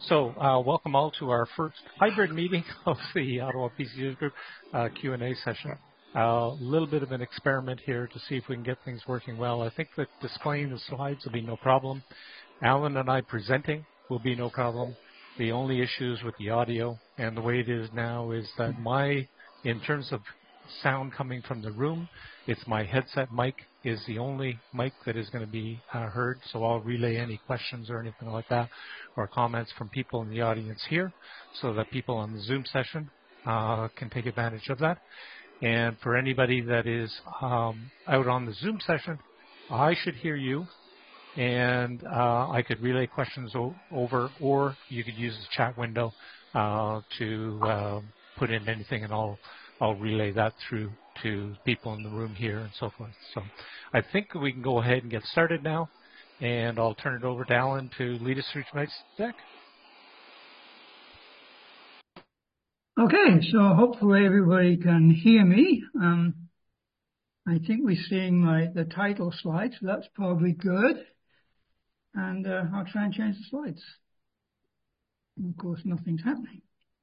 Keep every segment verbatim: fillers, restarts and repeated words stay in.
So uh, welcome all to our first hybrid meeting of the Ottawa P C Users Group uh, Q and A session. A uh, little bit of an experiment here to see if we can get things working well. I think that displaying the slides will be no problem. Alan and I presenting will be no problem. The only issues with the audio and the way it is now is that my, in terms of sound coming from the room, it's my headset mic is the only mic that is going to be uh, heard, so I'll relay any questions or anything like that or comments from people in the audience here so that people on the Zoom session uh, can take advantage of that. And for anybody that is um, out on the Zoom session, I should hear you, and uh, I could relay questions over, or you could use the chat window uh, to uh, put in anything, and I'll I'll relay that through to people in the room here and so forth. So I think we can go ahead and get started now, and I'll turn it over to Alan to lead us through tonight's deck. Okay, so hopefully everybody can hear me. Um, I think we're seeing my the title slide, so that's probably good. And uh, I'll try and change the slides. And of course, nothing's happening.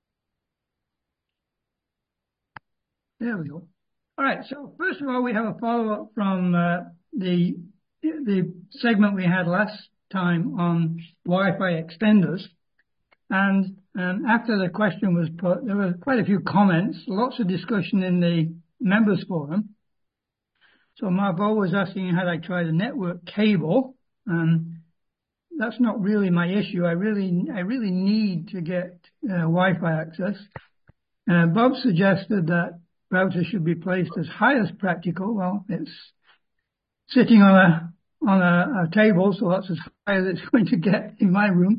There we go. All right, so first of all, we have a follow-up from uh, the, the segment we had last time on Wi-Fi extenders. And um, after the question was put, there were quite a few comments, lots of discussion in the members forum. So Marvo was asking had I tried a network cable. Um, that's not really my issue. I really, I really need to get uh, Wi-Fi access. Uh, Bob suggested that router should be placed as high as practical. Well, it's sitting on a on a, a table, so that's as high as it's going to get in my room.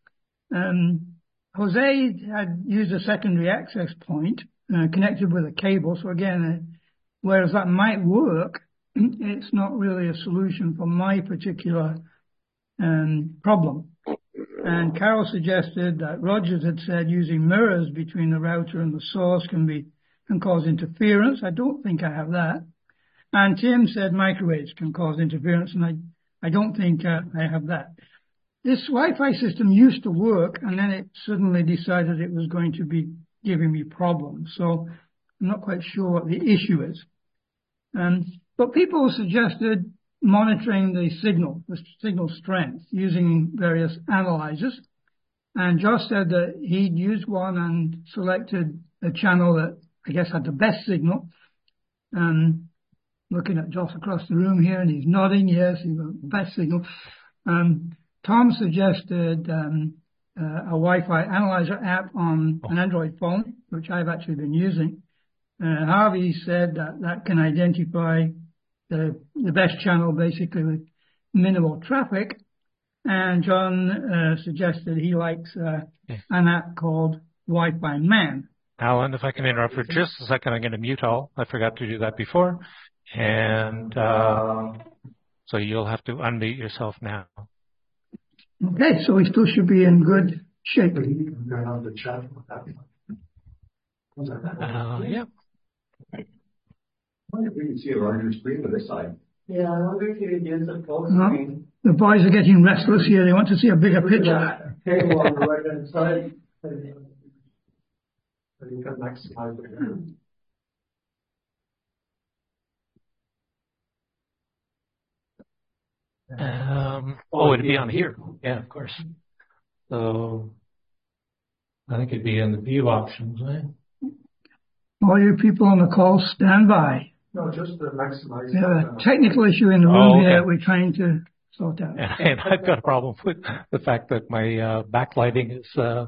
Um, Jose had used a secondary access point uh, connected with a cable. So again, uh, whereas that might work, it's not really a solution for my particular um, problem. And Carol suggested that Rogers had said using mirrors between the router and the source can be can cause interference. I don't think I have that. And Tim said microwaves can cause interference, and I, I don't think uh, I have that. This Wi-Fi system used to work, and then it suddenly decided it was going to be giving me problems. So I'm not quite sure what the issue is. Um, but people suggested monitoring the signal, the signal strength, using various analyzers. And Josh said that he'd used one and selected a channel that I guess had the best signal. Um, looking at Josh across the room here, and he's nodding, yes, he's got the best signal. Um, Tom suggested um, uh, a Wi-Fi analyzer app on an Android phone, which I've actually been using. Uh, Harvey said that that can identify the, the best channel basically with minimal traffic. And John uh, suggested he likes uh, an app called Wi-Fi Man. Alan, if I can interrupt for just a second, I'm going to mute all. I forgot to do that before. And uh, so you'll have to unmute yourself now. Okay, so we still should be in good shape. Uh, yeah. I wonder if we can see a larger screen on this side. Yeah, I wonder if you could use a full No, screen. the boys are getting restless here. They want to see a bigger picture. Table on the right hand side. You can maximize it. Um, oh, it'd be on here. Yeah, of course. So I think it'd be in the view options, right? All you people on the call, stand by. No, just to maximize. We have a technical issue in the room Oh, okay. here we're trying to sort out. And I've got a problem with the fact that my uh, backlighting is... Uh,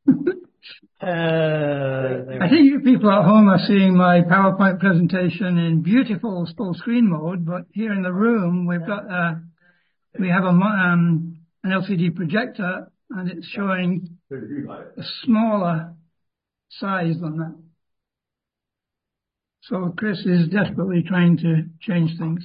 uh, I think you people at home are seeing my PowerPoint presentation in beautiful full screen mode, but here in the room we've got uh, we have a um, an L C D projector, and it's showing a smaller size than that. So Chris is desperately trying to change things.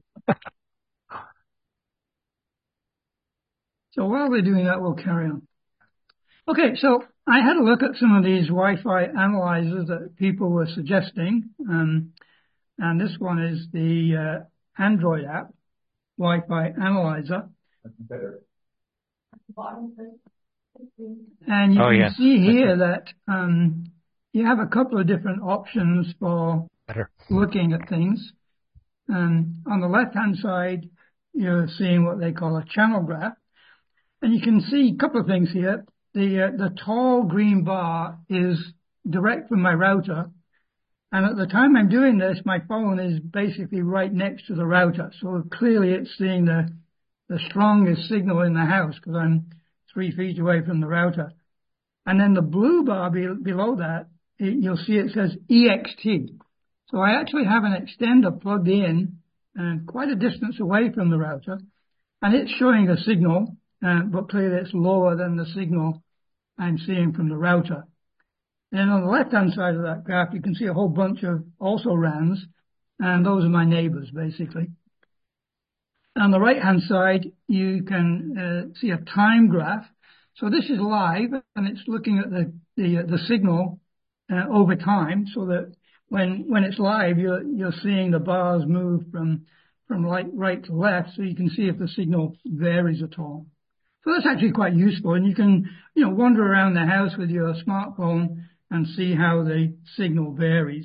So while we're doing that, we'll carry on. Okay, so I had a look at some of these Wi-Fi analyzers that people were suggesting, um, and this one is the uh, Android app, Wi-Fi Analyzer. And you Oh, can yeah. see here that um, you have a couple of different options for Better. looking at things. Um, on the left-hand side, you're seeing what they call a channel graph. And you can see a couple of things here. The, uh, the tall green bar is direct from my router. And at the time I'm doing this, my phone is basically right next to the router. So clearly it's seeing the, the strongest signal in the house because I'm three feet away from the router. And then the blue bar be, below that, it, you'll see it says E X T. So I actually have an extender plugged in and quite a distance away from the router. And it's showing a signal, uh, but clearly it's lower than the signal I'm seeing from the router. And on the left-hand side of that graph, you can see a whole bunch of also RANs, and those are my neighbors, basically. On the right-hand side, you can uh, see a time graph. So this is live, and it's looking at the the, uh, the signal uh, over time, so that when when it's live, you're you're seeing the bars move from from right right to left, so you can see if the signal varies at all. So that's actually quite useful, and you can you know wander around the house with your smartphone and see how the signal varies.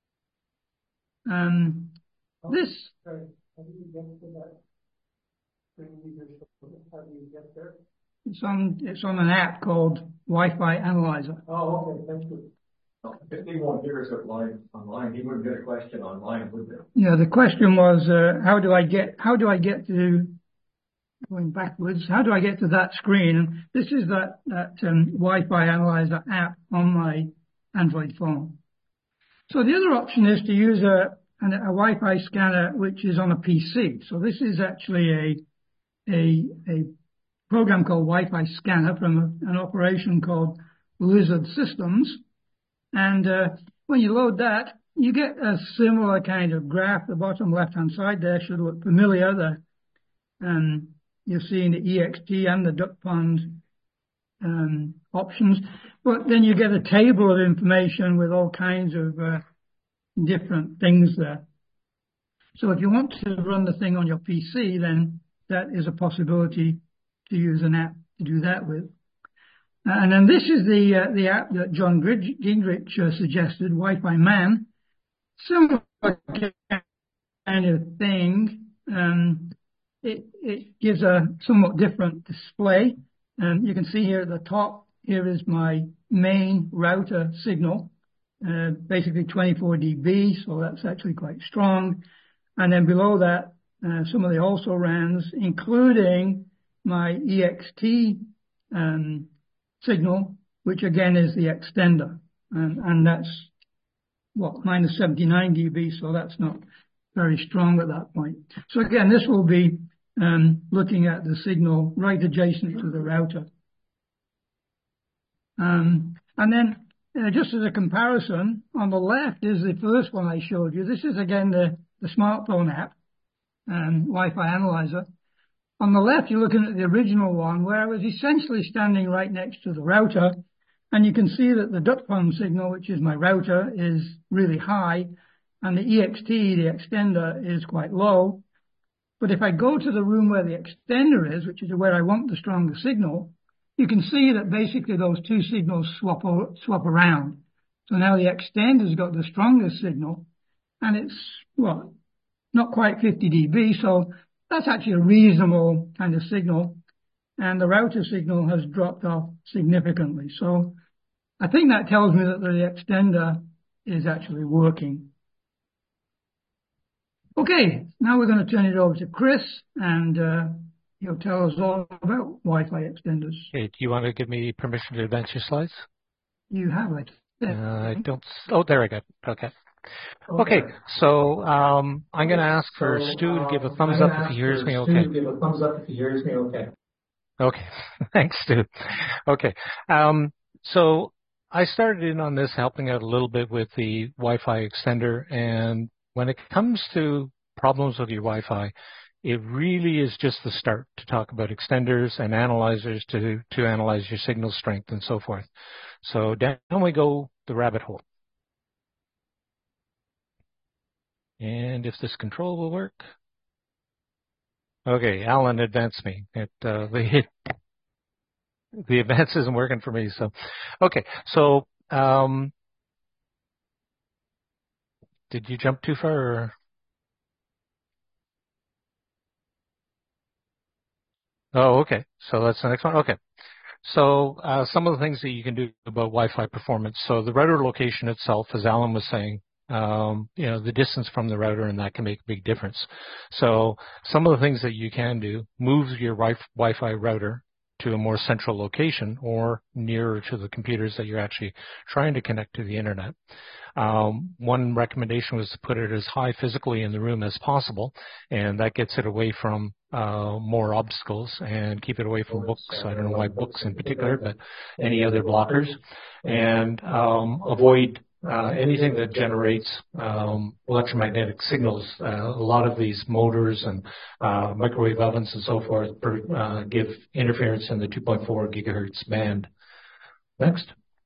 Um, this. Sorry, how do you get to that screen you just showed us? How do you get there? It's on, it's on an app called Wi-Fi Analyzer. Oh, okay, thank you. If he won't hear us online, online, he wouldn't get a question online, would there? Yeah, the question was, uh, how do I get, how do I get to, going backwards, how do I get to that screen? And this is that, that um, Wi-Fi Analyzer app on my Android phone. So the other option is to use a, a, a Wi-Fi scanner which is on a P C. So this is actually a, a, a program called Wi-Fi Scanner from a, an operation called Lizard Systems. And uh, when you load that, you get a similar kind of graph. The bottom left-hand side there should look familiar. The, um, you're seeing the E X T and the duck pond um, options. But then you get a table of information with all kinds of uh, different things there. So if you want to run the thing on your P C, then that is a possibility to use an app to do that with. Uh, and then this is the uh, the app that John Gingrich uh, suggested, Wi-Fi Man. Similar kind of thing. Um, it, it gives a somewhat different display. Um, you can see here at the top, here is my main router signal, uh, basically twenty-four D B, so that's actually quite strong. And then below that, uh, some of the also RANs, including my E X T um, signal, which again is the extender, and, and that's what minus seventy-nine D B, so that's not very strong at that point. So again, this will be um, looking at the signal right adjacent to the router. Um, and then uh, just as a comparison, on the left is the first one I showed you. This is again the, the smartphone app, um, Wi-Fi Analyzer. On the left, you're looking at the original one where I was essentially standing right next to the router, and you can see that the duck pond signal, which is my router, is really high, and the E X T, the extender, is quite low. But if I go to the room where the extender is, which is where I want the stronger signal, you can see that basically those two signals swap swap around. So now the extender's got the strongest signal, and it's, well, not quite fifty D B, so that's actually a reasonable kind of signal, and the router signal has dropped off significantly. So I think that tells me that the extender is actually working. Okay, now we're going to turn it over to Chris, and uh, he'll tell us all about Wi-Fi extenders. Okay, do you want to give me permission to advance your slides? You have it. Uh, I don't. Oh, there I go. Okay. Okay, so um, I'm going to ask for So, Stu to give a um, thumbs I'm up gonna if he ask hears for me Stu okay. to give a thumbs up if he hears me okay. Okay, thanks, Stu. Okay, um, so I started in on this helping out a little bit with the Wi-Fi extender, and when it comes to problems with your Wi-Fi, it really is just the start to talk about extenders and analyzers to, to analyze your signal strength and so forth. So down we go the rabbit hole. And if this control will work. Okay, Alan advanced me. It, uh, the hit. the advance isn't working for me. So, okay. So, um, did you jump too far? Or? Oh, okay. So that's the next one. Okay. So uh, some of the things that you can do about Wi-Fi performance. So the router location itself, as Alan was saying, um, you know, the distance from the router, and that can make a big difference. So some of the things that you can do, move your wi- Wi-Fi router to a more central location or nearer to the computers that you're actually trying to connect to the internet. Um, one recommendation was to put it as high physically in the room as possible, and that gets it away from uh, more obstacles and keep it away from books. I don't know why books in particular, but any other blockers. And um, avoid uh, anything that generates um, electromagnetic signals. Uh, a lot of these motors and uh, microwave ovens and so forth per, uh, give interference in the two point four gigahertz band. Next.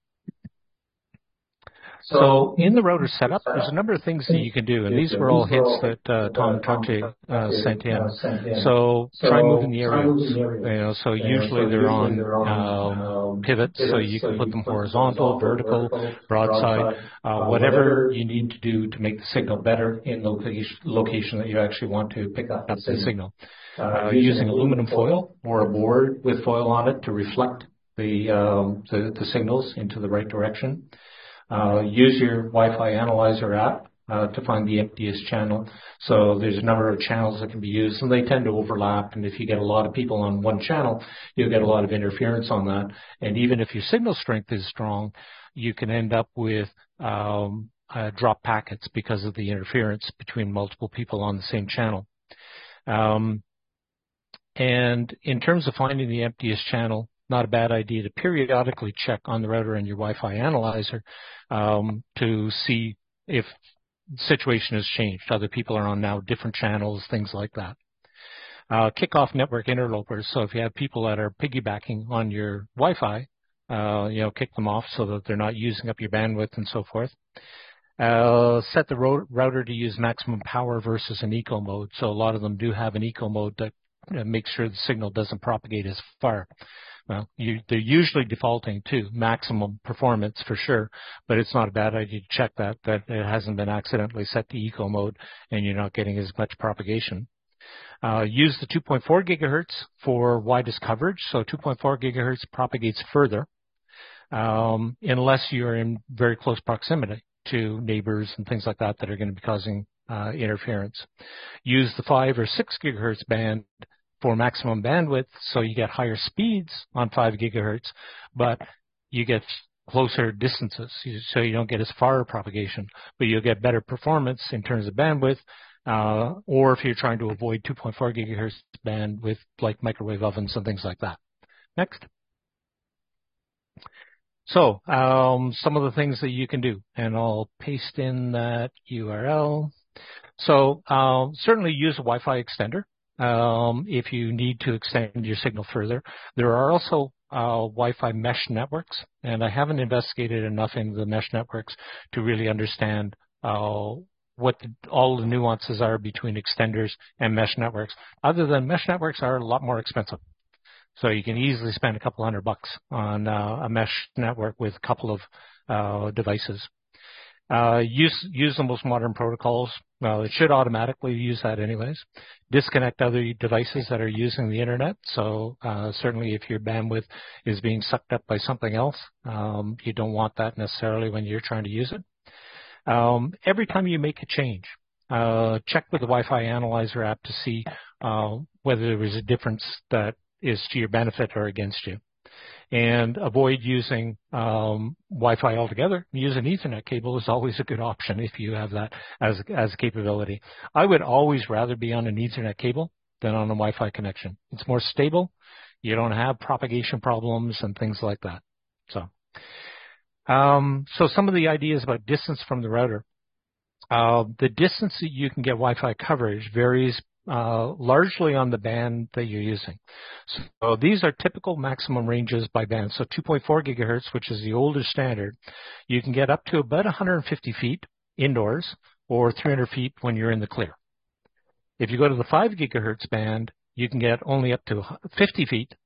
So in the router setup, there's a number of things that you can do, and these were all hits that uh, Tom Tache uh, sent in. So try moving the aerials. You know, so usually they're on um, pivots, so you can put them horizontal, vertical, broadside, uh, whatever you need to do to make the signal better in the location, location that you actually want to pick up the signal. Uh, using aluminum foil or a board with foil on it to reflect the, um, the, the signals into the right direction. Uh, use your Wi-Fi Analyzer app uh, to find the emptiest channel. So there's a number of channels that can be used, and they tend to overlap. And if you get a lot of people on one channel, you'll get a lot of interference on that. And even if your signal strength is strong, you can end up with um, uh, drop packets because of the interference between multiple people on the same channel. Um, and in terms of finding the emptiest channel, not a bad idea to periodically check on the router and your Wi-Fi Analyzer um, to see if the situation has changed. Other people are on now different channels, things like that. Uh, kick off network interlopers. So if you have people that are piggybacking on your Wi-Fi, uh, you know, kick them off so that they're not using up your bandwidth and so forth. Uh, set the ro- router to use maximum power versus an eco mode. So a lot of them do have an eco mode that uh, makes sure the signal doesn't propagate as far. Well, you, they're usually defaulting to maximum performance for sure, but it's not a bad idea to check that, that it hasn't been accidentally set to eco mode and you're not getting as much propagation. Uh, use the two point four gigahertz for widest coverage. So two point four gigahertz propagates further um, unless you're in very close proximity to neighbors and things like that that are going to be causing uh, interference. Use the five or six gigahertz band for maximum bandwidth, so you get higher speeds on five gigahertz, but you get closer distances, so you don't get as far propagation, but you'll get better performance in terms of bandwidth, uh, or if you're trying to avoid two point four gigahertz bandwidth, like microwave ovens and things like that. Next. So um, some of the things that you can do, and I'll paste in that U R L. So uh, certainly use a Wi-Fi extender. Um, if you need to extend your signal further. There are also uh, Wi-Fi mesh networks, and I haven't investigated enough into the mesh networks to really understand uh, what the, all the nuances are between extenders and mesh networks, other than mesh networks are a lot more expensive. So you can easily spend a couple hundred bucks on uh, a mesh network with a couple of uh, devices. Uh, use, use the most modern protocols. Well, it should automatically use that anyways. Disconnect other devices that are using the internet. So uh, certainly if your bandwidth is being sucked up by something else, um, you don't want that necessarily when you're trying to use it. Um, every time you make a change, uh, check with the Wi-Fi Analyzer app to see uh, whether there is a difference that is to your benefit or against you. And avoid using um, Wi-Fi altogether. Use an Ethernet cable is always a good option if you have that as, as a capability. I would always rather be on an Ethernet cable than on a Wi-Fi connection. It's more stable. You don't have propagation problems and things like that. So, um, so some of the ideas about distance from the router. Uh, the distance that you can get Wi-Fi coverage varies Uh, largely on the band that you're using. So these are typical maximum ranges by band. So two point four gigahertz, which is the older standard, you can get up to about one hundred fifty feet indoors or three hundred feet when you're in the clear. If you go to the five gigahertz band, you can get only up to fifty feet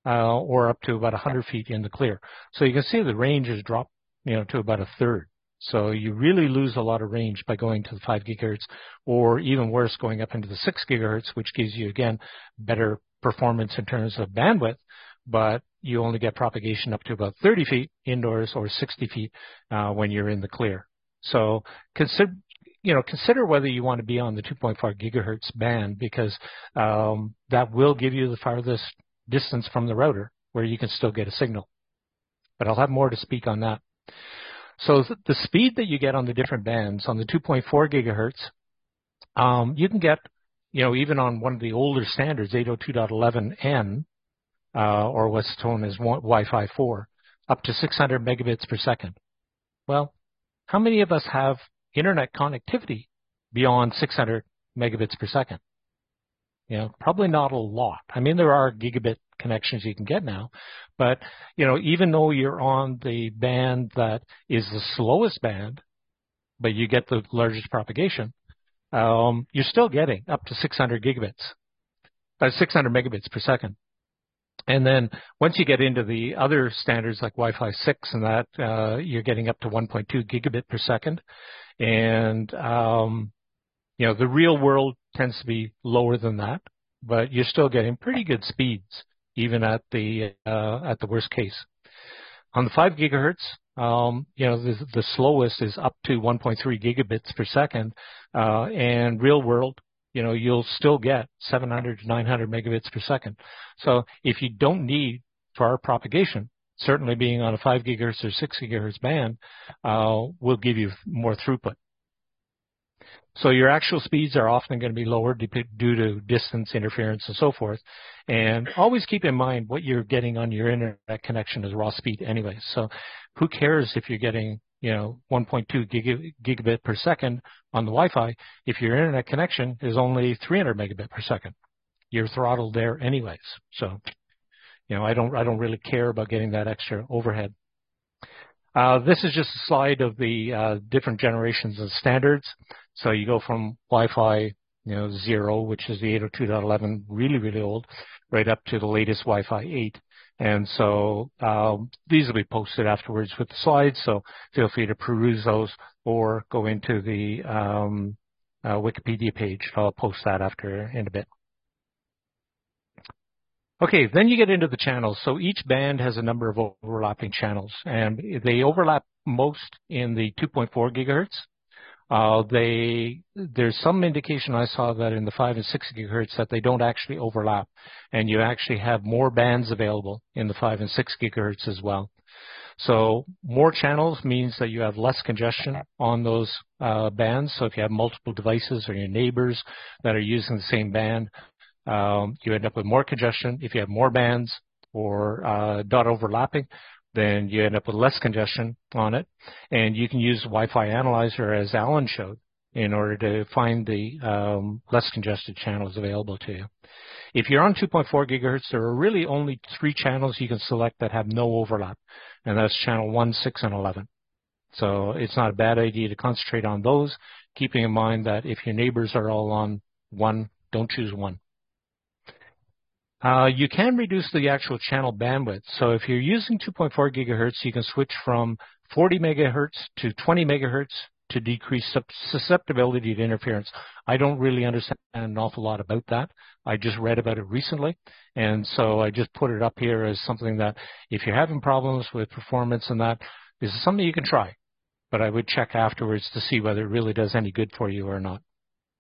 uh, or up to about one hundred feet in the clear. So you can see the range has dropped, you know, to about a third. So you really lose a lot of range by going to the five gigahertz, or even worse, going up into the six gigahertz, which gives you, again, better performance in terms of bandwidth, but you only get propagation up to about thirty feet indoors or sixty feet uh, when you're in the clear. So consider, you know, consider whether you want to be on the two point four gigahertz band, because um, that will give you the farthest distance from the router where you can still get a signal. But I'll have more to speak on that. So th the speed that you get on the different bands on the two point four gigahertz, um, you can get, you know, even on one of the older standards, eight oh two dot eleven N, uh, or what's known as Wi-Fi four, up to six hundred megabits per second. Well, how many of us have internet connectivity beyond six hundred megabits per second? You know, probably not a lot. I mean, there are gigabit connections you can get now, but, you know, even though you're on the band that is the slowest band, but you get the largest propagation, um, you're still getting up to six hundred gigabits, uh, six hundred megabits per second. And then once you get into the other standards like Wi-Fi six and that, uh, you're getting up to one point two gigabit per second. And, um, you know, the real world tends to be lower than that, but you're still getting pretty good speeds, even at the uh, at the worst case. On the five gigahertz, um, you know, the, the slowest is up to one point three gigabits per second, uh, and real world, you know, you'll still get seven hundred to nine hundred megabits per second. So if you don't need far propagation, certainly being on a five gigahertz or six gigahertz band uh, will give you more throughput. So your actual speeds are often going to be lower due to distance, interference, and so forth. And always keep in mind what you're getting on your internet connection is raw speed anyway. So who cares if you're getting, you know, one point two gigabit per second on the Wi-Fi if your internet connection is only three hundred megabit per second? You're throttled there anyways. So, you know, I don't, I don't really care about getting that extra overhead. Uh, this is just a slide of the uh, different generations of standards. So you go from Wi-Fi, you know, zero, which is the eight oh two dot eleven, really, really old, right up to the latest Wi-Fi eight. And so um, these will be posted afterwards with the slides. So feel free to peruse those or go into the um, uh, Wikipedia page. I'll post that after in a bit. Okay, then you get into the channels. So each band has a number of overlapping channels, and they overlap most in the two point four gigahertz. Uh, they, there's some indication I saw that in the five and six gigahertz that they don't actually overlap, and you actually have more bands available in the five and six gigahertz as well. So more channels means that you have less congestion on those uh, bands. So if you have multiple devices or your neighbors that are using the same band, Um, you end up with more congestion. If you have more bands or uh, dot overlapping, then you end up with less congestion on it. And you can use Wi-Fi Analyzer, as Alan showed, in order to find the um, less congested channels available to you. If you're on two point four gigahertz, there are really only three channels you can select that have no overlap, and that's channel one, six, and eleven. So it's not a bad idea to concentrate on those, keeping in mind that if your neighbors are all on one, don't choose one. Uh, you can reduce the actual channel bandwidth. So if you're using two point four gigahertz, you can switch from forty megahertz to twenty megahertz to decrease susceptibility to interference. I don't really understand an awful lot about that. I just read about it recently, and so I just put it up here as something that if you're having problems with performance and that, this is something you can try. But I would check afterwards to see whether it really does any good for you or not.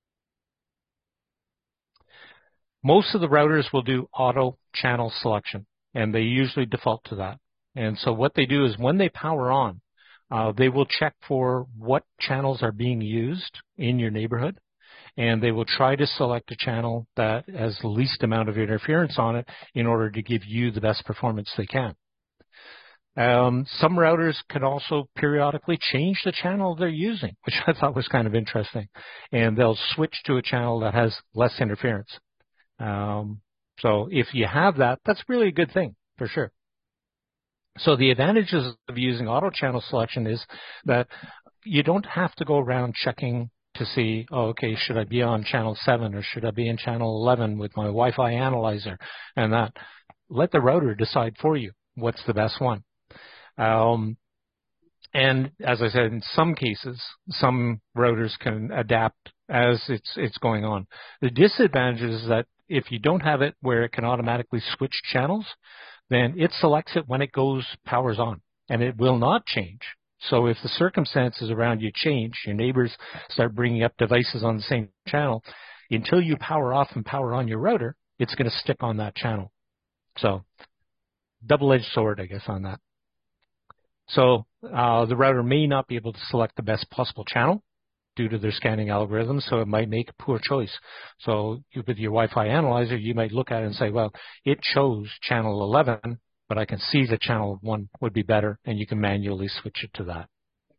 Most of the routers will do auto channel selection, and they usually default to that. And so what they do is when they power on, uh, they will check for what channels are being used in your neighborhood, and they will try to select a channel that has the least amount of interference on it in order to give you the best performance they can. Um, some routers can also periodically change the channel they're using, which I thought was kind of interesting, and they'll switch to a channel that has less interference. Um, so if you have that, that's really a good thing for sure. So the advantages of using auto channel selection is that you don't have to go around checking to see, oh, okay, should I be on channel seven or should I be in channel eleven with my Wi-Fi analyzer and that. let the router decide for you what's the best one. Um, and as I said, in some cases, some routers can adapt as it's it's going on. The disadvantage is that if you don't have it where it can automatically switch channels, then it selects it when it goes powers on, and it will not change. So if the circumstances around you change, your neighbors start bringing up devices on the same channel, until you power off and power on your router, it's going to stick on that channel. So double-edged sword, I guess, on that. So uh, the router may not be able to select the best possible channel due to their scanning algorithms, so it might make a poor choice. So you, with your Wi-Fi analyzer, you might look at it and say, well, it chose channel eleven, but I can see that channel one would be better, and you can manually switch it to that.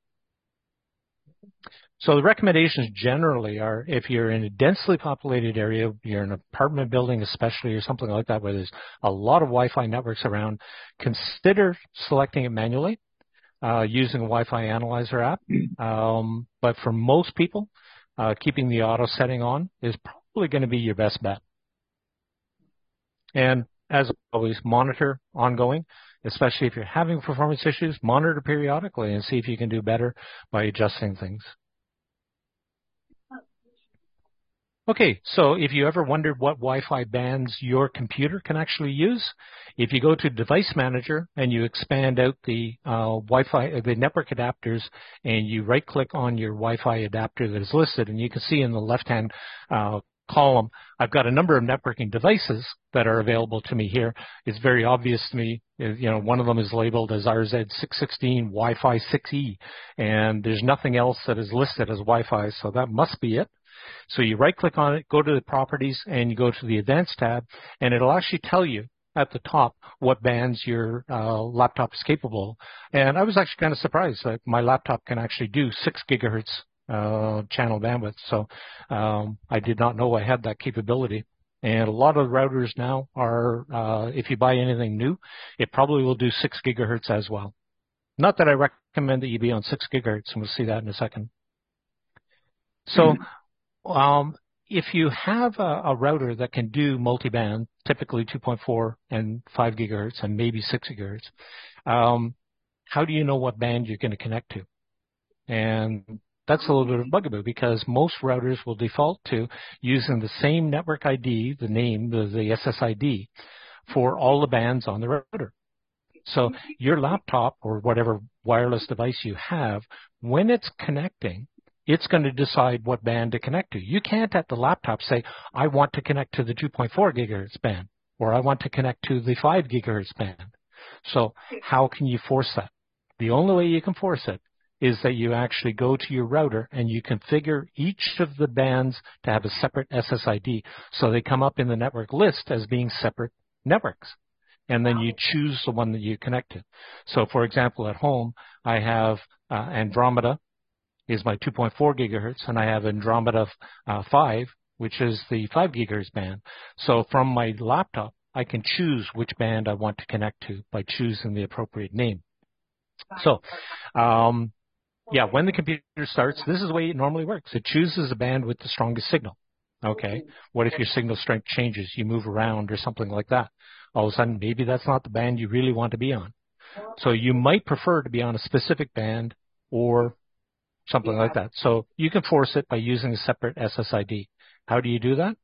So the recommendations generally are, if you're in a densely populated area, you're in an apartment building especially, or something like that, where there's a lot of Wi-Fi networks around, consider selecting it manually uh, using a Wi-Fi analyzer app. Um, but for most people, uh, keeping the auto setting on is probably going to be your best bet. And as always, monitor ongoing, especially if you're having performance issues, monitor periodically and see if you can do better by adjusting things. Okay, so if you ever wondered what Wi-Fi bands your computer can actually use, if you go to Device Manager and you expand out the uh, Wi-Fi, the network adapters, and you right-click on your Wi-Fi adapter that is listed, and you can see in the left-hand uh, column, I've got a number of networking devices that are available to me here. It's very obvious to me, you know, one of them is labeled as R Z six sixteen Wi-Fi six E, and there's nothing else that is listed as Wi-Fi, so that must be it. So you right-click on it, go to the properties, and you go to the Advanced tab, and it'll actually tell you at the top what bands your uh, laptop is capable. And I was actually kind of surprised that my laptop can actually do six gigahertz uh, channel bandwidth. So um, I did not know I had that capability. And a lot of the routers now are, uh, if you buy anything new, it probably will do six gigahertz as well. Not that I recommend that you be on six gigahertz, and we'll see that in a second. So. Mm-hmm. Um, if you have a, a router that can do multi-band, typically two point four and five gigahertz and maybe six gigahertz, um, how do you know what band you're going to connect to? And that's a little bit of a bugaboo, because most routers will default to using the same network I D, the name, the, the S S I D, for all the bands on the router. So your laptop or whatever wireless device you have, when it's connecting, it's going to decide what band to connect to. You can't at the laptop say, I want to connect to the two point four gigahertz band, or I want to connect to the five gigahertz band. So how can you force that? The only way you can force it is that you actually go to your router and you configure each of the bands to have a separate S S I D. So they come up in the network list as being separate networks. And then you choose the one that you connect to. So for example, at home, I have uh, Andromeda is my two point four gigahertz, and I have Andromeda uh, five, which is the five gigahertz band. So from my laptop, I can choose which band I want to connect to by choosing the appropriate name. So, um, yeah, when the computer starts, this is the way it normally works. It chooses the band with the strongest signal. Okay, what if your signal strength changes? You move around or something like that. All of a sudden, maybe that's not the band you really want to be on. So you might prefer to be on a specific band or something like that. So you can force it by using a separate S S I D. How do you do that?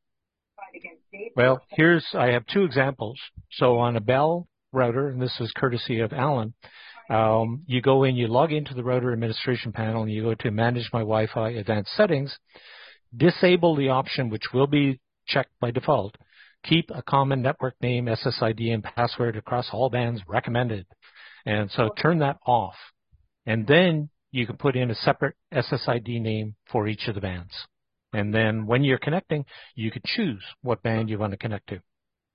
Well, here's, I have two examples. So on a Bell router, and this is courtesy of Alan, um, you go in, you log into the router administration panel, and you go to Manage My Wi-Fi Advanced Settings, disable the option, which will be checked by default, keep a common network name, S S I D, and password across all bands recommended. And so turn that off. And then you can put in a separate S S I D name for each of the bands. And then when you're connecting, you can choose what band you want to connect to.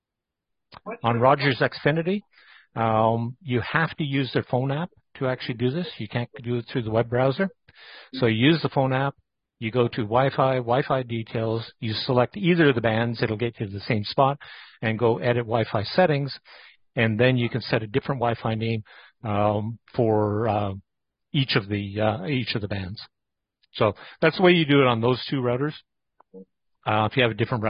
On Rogers Xfinity, um, you have to use their phone app to actually do this. You can't do it through the web browser. So you use the phone app, you go to Wi-Fi, Wi-Fi details, you select either of the bands, it'll get you to the same spot, and go edit Wi-Fi settings, and then you can set a different Wi-Fi name um, for uh, each of the uh, each of the bands. So that's the way you do it on those two routers. Uh, if you have a different router,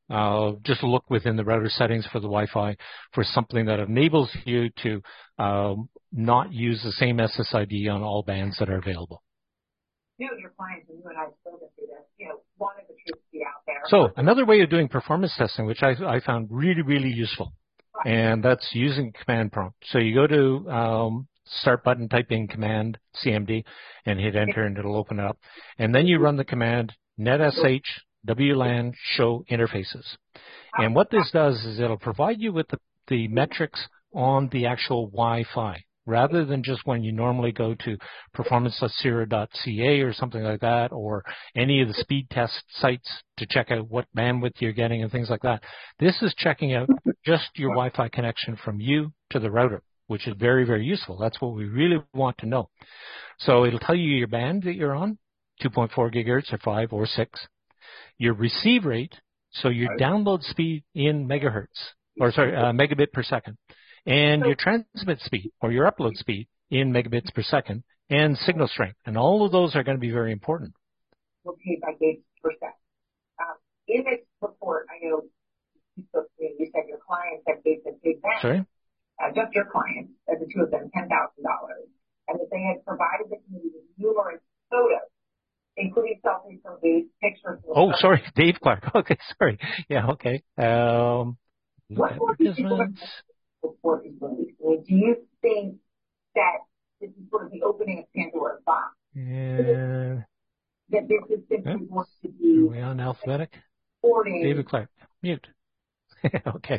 uh, just look within the router settings for the Wi-Fi for something that enables you to um, not use the same S S I D on all bands that are available. You know, your clients, and you and I have spoken through this, you know, wanted the truth to be out there. So another way of doing performance testing, which I, I found really, really useful, and that's using command prompt. So you go to um, start button, type in command C M D, and hit enter, and it'll open it up. And then you run the command netsh W LAN show interfaces. And what this does is it'll provide you with the, the metrics on the actual Wi-Fi, rather than just when you normally go to performance dot cira dot C A or something like that, or any of the speed test sites to check out what bandwidth you're getting and things like that. This is checking out just your Wi-Fi connection from you to the router, which is very, very useful. That's what we really want to know. So it'll tell you your band that you're on, two point four gigahertz or five or six, your receive rate, so your download speed in megahertz, or sorry, uh, megabit per second, and your transmit speed or your upload speed in megabits per second, and signal strength. And all of those are going to be very important. We'll pay by gig per second. Um, in this report, I know you spoke to me, you said your clients had paid the big bank. Sorry? Uh, just your clients, uh, the two of them, ten thousand dollars. And that they had provided the community with numerous photos, including selfies from Dave's pictures. Oh, sorry, Dave Clark. Okay, sorry. Yeah, okay. Um, what more do you report is released? I mean, do you think that this is sort of the opening of Pandora's box? Yeah. That this is simply Yeah. going to be Are we on alphabetic? reporting. David Clark, mute. Okay.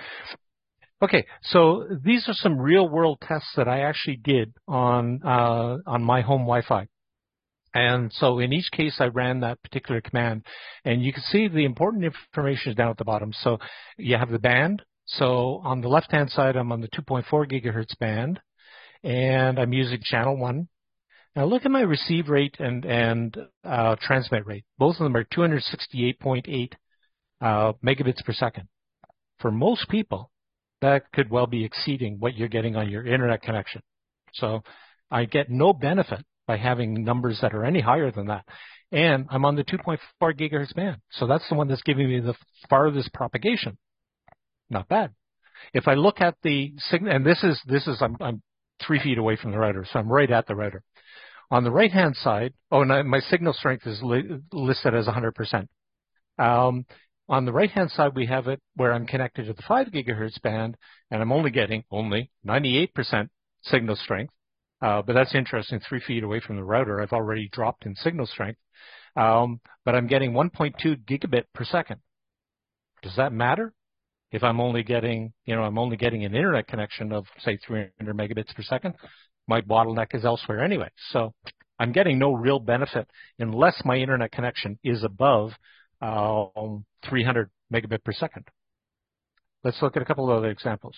Okay, so these are some real-world tests that I actually did on uh, on my home Wi-Fi. And so in each case, I ran that particular command. And you can see the important information is down at the bottom. So you have the band. So on the left-hand side, I'm on the two point four gigahertz band, and I'm using channel one. Now look at my receive rate and, and uh, transmit rate. Both of them are two hundred sixty-eight point eight uh, megabits per second. For most people, that could well be exceeding what you're getting on your internet connection. So I get no benefit by having numbers that are any higher than that. And I'm on the two point four gigahertz band. So that's the one that's giving me the farthest propagation. Not bad. If I look at the signal, and this is, this is, I'm, I'm three feet away from the router, so I'm right at the router. On the right-hand side, oh, and my signal strength is li listed as one hundred percent. Um, on the right-hand side, we have it where I'm connected to the five gigahertz band, and I'm only getting only ninety-eight percent signal strength. Uh, but that's interesting, three feet away from the router. I've already dropped in signal strength. Um, but I'm getting one point two gigabit per second. Does that matter? If I'm only getting, you know, I'm only getting an internet connection of, say, three hundred megabits per second, my bottleneck is elsewhere anyway. So I'm getting no real benefit unless my internet connection is above um, three hundred megabit per second. Let's look at a couple of other examples.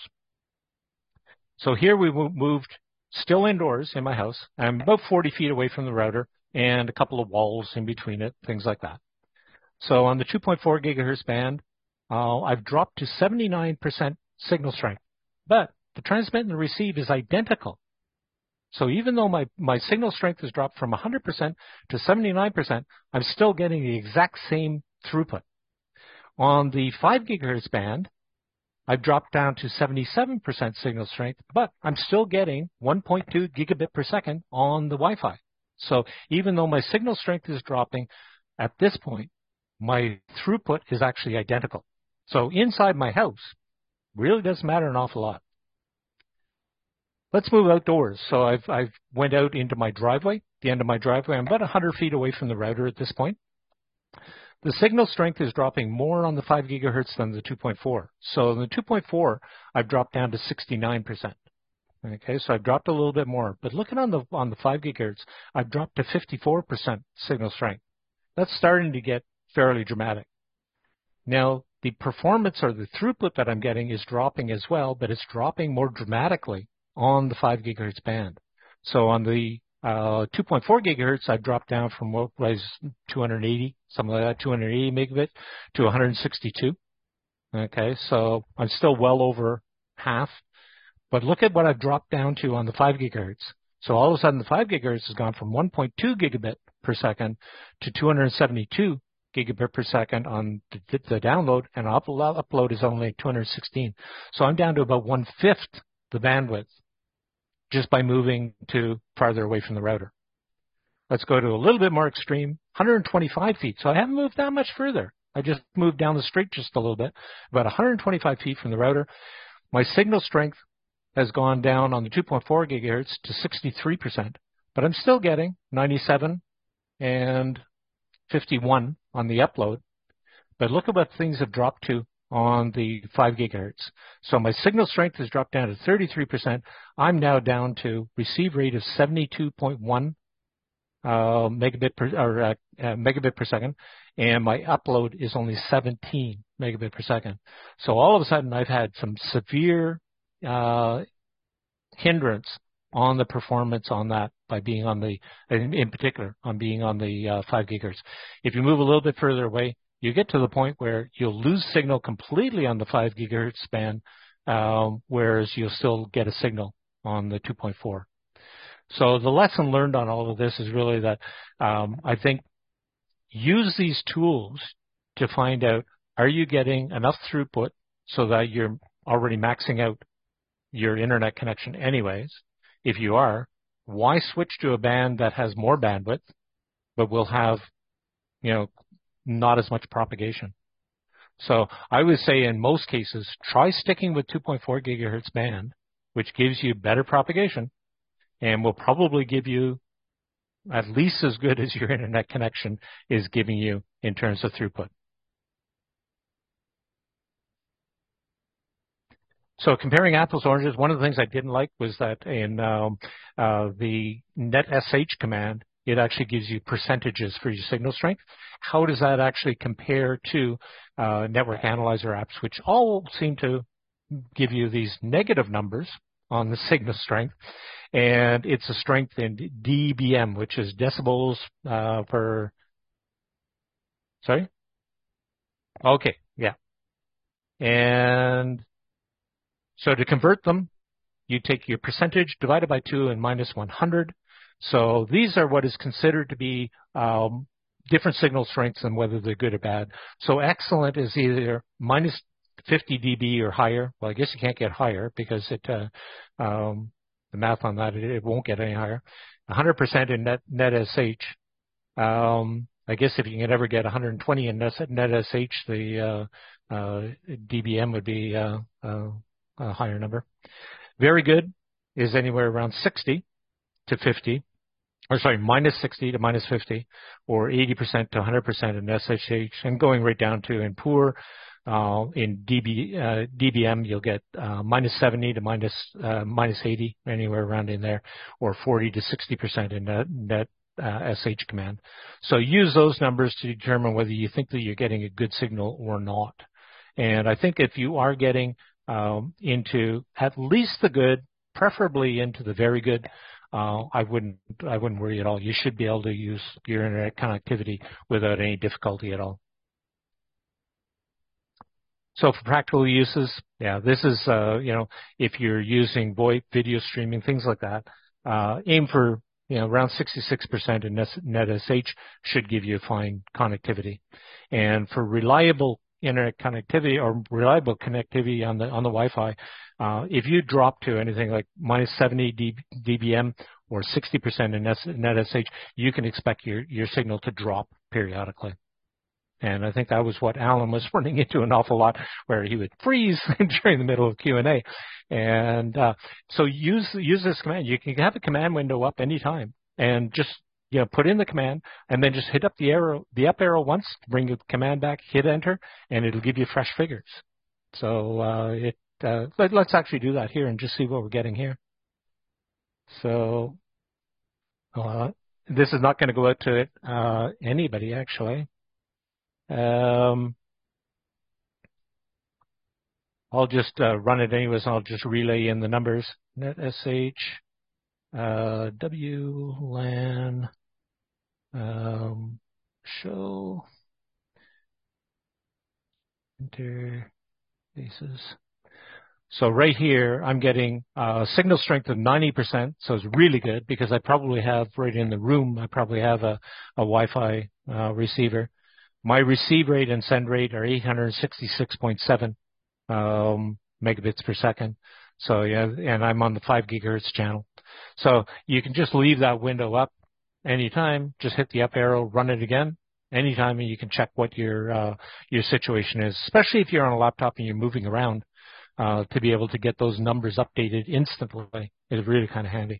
So here we moved still indoors in my house. I'm about forty feet away from the router and a couple of walls in between it, things like that. So on the two point four gigahertz band, uh, I've dropped to seventy-nine percent signal strength, but the transmit and the receive is identical. So even though my, my signal strength has dropped from one hundred percent to seventy-nine percent, I'm still getting the exact same throughput. On the five gigahertz band, I've dropped down to seventy-seven percent signal strength, but I'm still getting one point two gigabit per second on the Wi-Fi. So even though my signal strength is dropping, at this point, my throughput is actually identical. So inside my house, really doesn't matter an awful lot. Let's move outdoors. So I've, I've went out into my driveway, the end of my driveway. I'm about one hundred feet away from the router at this point. The signal strength is dropping more on the five gigahertz than the two point four. So in the two point four, I've dropped down to sixty-nine percent. Okay, so I've dropped a little bit more. But looking on the on the five gigahertz, I've dropped to fifty-four percent signal strength. That's starting to get fairly dramatic. Now, the performance or the throughput that I'm getting is dropping as well, but it's dropping more dramatically on the five gigahertz band. So on the uh, two point four gigahertz, I've dropped down from what was two hundred eighty, something like that, two hundred eighty megabit to one hundred sixty-two. Okay, so I'm still well over half. But look at what I've dropped down to on the five gigahertz. So all of a sudden, the five gigahertz has gone from one point two gigabit per second to two hundred seventy-two gigabit per second on the, the download, and upload, upload is only two hundred sixteen. So I'm down to about one-fifth the bandwidth just by moving to farther away from the router. Let's go to a little bit more extreme, one hundred twenty-five feet. So I haven't moved that much further. I just moved down the street just a little bit, about one hundred twenty-five feet from the router. My signal strength has gone down on the two point four gigahertz to sixty-three percent, but I'm still getting ninety-seven and fifty-one on the upload. But look at what things have dropped to on the five gigahertz. So my signal strength has dropped down to thirty-three percent. I'm now down to receive rate of seventy-two point one uh, megabit per or uh, uh, megabit per second, and my upload is only seventeen megabit per second. So all of a sudden, I've had some severe uh, hindrance on the performance on that by being on the, in, in particular, on being on the uh, five gigahertz. If you move a little bit further away, you get to the point where you'll lose signal completely on the five gigahertz span, um, whereas you'll still get a signal on the two point four. So the lesson learned on all of this is really that um, I think use these tools to find out, are you getting enough throughput so that you're already maxing out your internet connection anyways? If you are, why switch to a band that has more bandwidth but will have, you know, not as much propagation? So I would say in most cases, try sticking with two point four gigahertz band, which gives you better propagation and will probably give you at least as good as your internet connection is giving you in terms of throughput. So comparing apples to oranges, one of the things I didn't like was that in um, uh, the netsh command, it actually gives you percentages for your signal strength. How does that actually compare to uh, network analyzer apps, which all seem to give you these negative numbers on the signal strength? And it's a strength in D B M, which is decibels uh, per, sorry? Okay, yeah. And so to convert them, you take your percentage divided by two and minus one hundred. So these are what is considered to be um, different signal strengths and whether they're good or bad. So excellent is either minus fifty dB or higher. Well, I guess you can't get higher because it uh, um, the math on that, it, it won't get any higher. one hundred percent in net, netsh. Um, I guess if you can ever get one hundred twenty in netsh, the uh, uh, D B M would be uh, uh, a higher number. Very good is anywhere around sixty to fifty, or sorry, minus sixty to minus fifty, or eighty percent to one hundred percent in S H H, and going right down to in poor, uh, in D B, uh, D B M, you'll get uh, minus seventy to minus, uh, minus eighty, anywhere around in there, or forty to sixty percent in net, net uh, S H command. So use those numbers to determine whether you think that you're getting a good signal or not. And I think if you are getting um, into at least the good, preferably into the very good, Uh, I wouldn't I wouldn't worry at all. You should be able to use your internet connectivity without any difficulty at all. So for practical uses, yeah, this is, uh, you know, if you're using VoIP, video streaming, things like that, uh, aim for, you know, around sixty-six percent in netsh should give you fine connectivity. And for reliable internet connectivity or reliable connectivity on the on the Wi-Fi, uh, if you drop to anything like minus seventy D B M or sixty percent in netsh, you can expect your your signal to drop periodically. And I think that was what Alan was running into an awful lot, where he would freeze during the middle of Q and A. And uh, so use use this command. You can have a command window up anytime, and just you know put in the command, and then just hit up the arrow, the up arrow once, bring the command back, hit enter, and it'll give you fresh figures. So uh, it uh, let, let's actually do that here and just see what we're getting here. So uh, this is not going to go out to uh, anybody actually. Um, I'll just uh, run it anyways. I'll just relay in the numbers. netsh, uh, W LAN, um, show, interfaces. So right here, I'm getting a signal strength of ninety percent. So it's really good because I probably have right in the room, I probably have a, a Wi-Fi uh, receiver. My receive rate and send rate are eight hundred sixty-six point seven um, megabits per second. So yeah, and I'm on the five gigahertz channel. So you can just leave that window up anytime. Just hit the up arrow, run it again anytime, and you can check what your uh, your situation is. Especially if you're on a laptop and you're moving around, uh, to be able to get those numbers updated instantly is really kind of handy.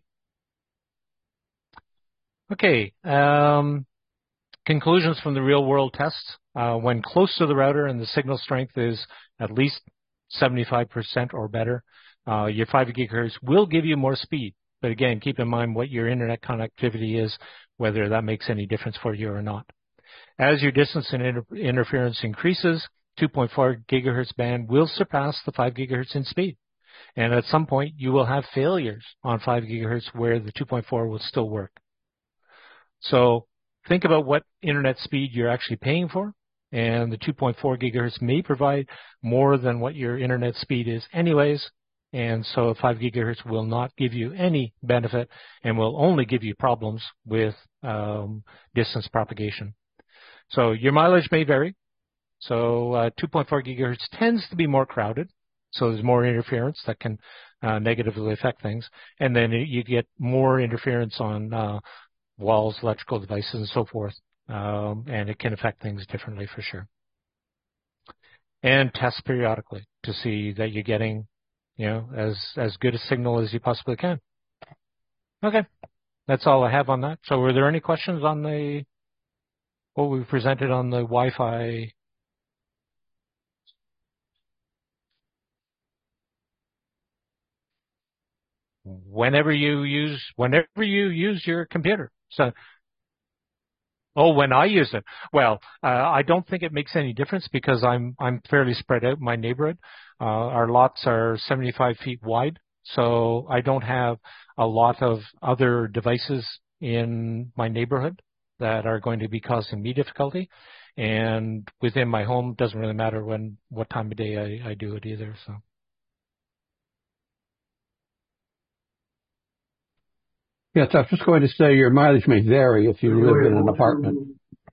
Okay. Um, conclusions from the real-world tests. Uh, when close to the router and the signal strength is at least seventy-five percent or better, uh, your five gigahertz will give you more speed. But again, keep in mind what your internet connectivity is, whether that makes any difference for you or not. As your distance and inter interference increases, two point four gigahertz band will surpass the five gigahertz in speed. And at some point, you will have failures on five gigahertz where the two point four will still work. So think about what internet speed you're actually paying for, and the two point four gigahertz may provide more than what your internet speed is anyways, and so five gigahertz will not give you any benefit and will only give you problems with um, distance propagation. So your mileage may vary. So uh, two point four gigahertz tends to be more crowded, so there's more interference that can uh, negatively affect things, and then you get more interference on uh, walls, electrical devices, and so forth, um, and it can affect things differently for sure. And test periodically to see that you're getting, you know, as as good a signal as you possibly can. Okay, that's all I have on that. So, were there any questions on the what we presented on the Wi-Fi? Whenever you use, whenever you use your computer. So. Oh, when I use it, well, uh, I don't think it makes any difference because I'm I'm fairly spread out in my neighborhood. Uh, our lots are seventy-five feet wide, so I don't have a lot of other devices in my neighborhood that are going to be causing me difficulty. And within my home, it doesn't really matter when what time of day I, I do it either. So. Yes, I was just going to say your mileage may vary if you live in an apartment.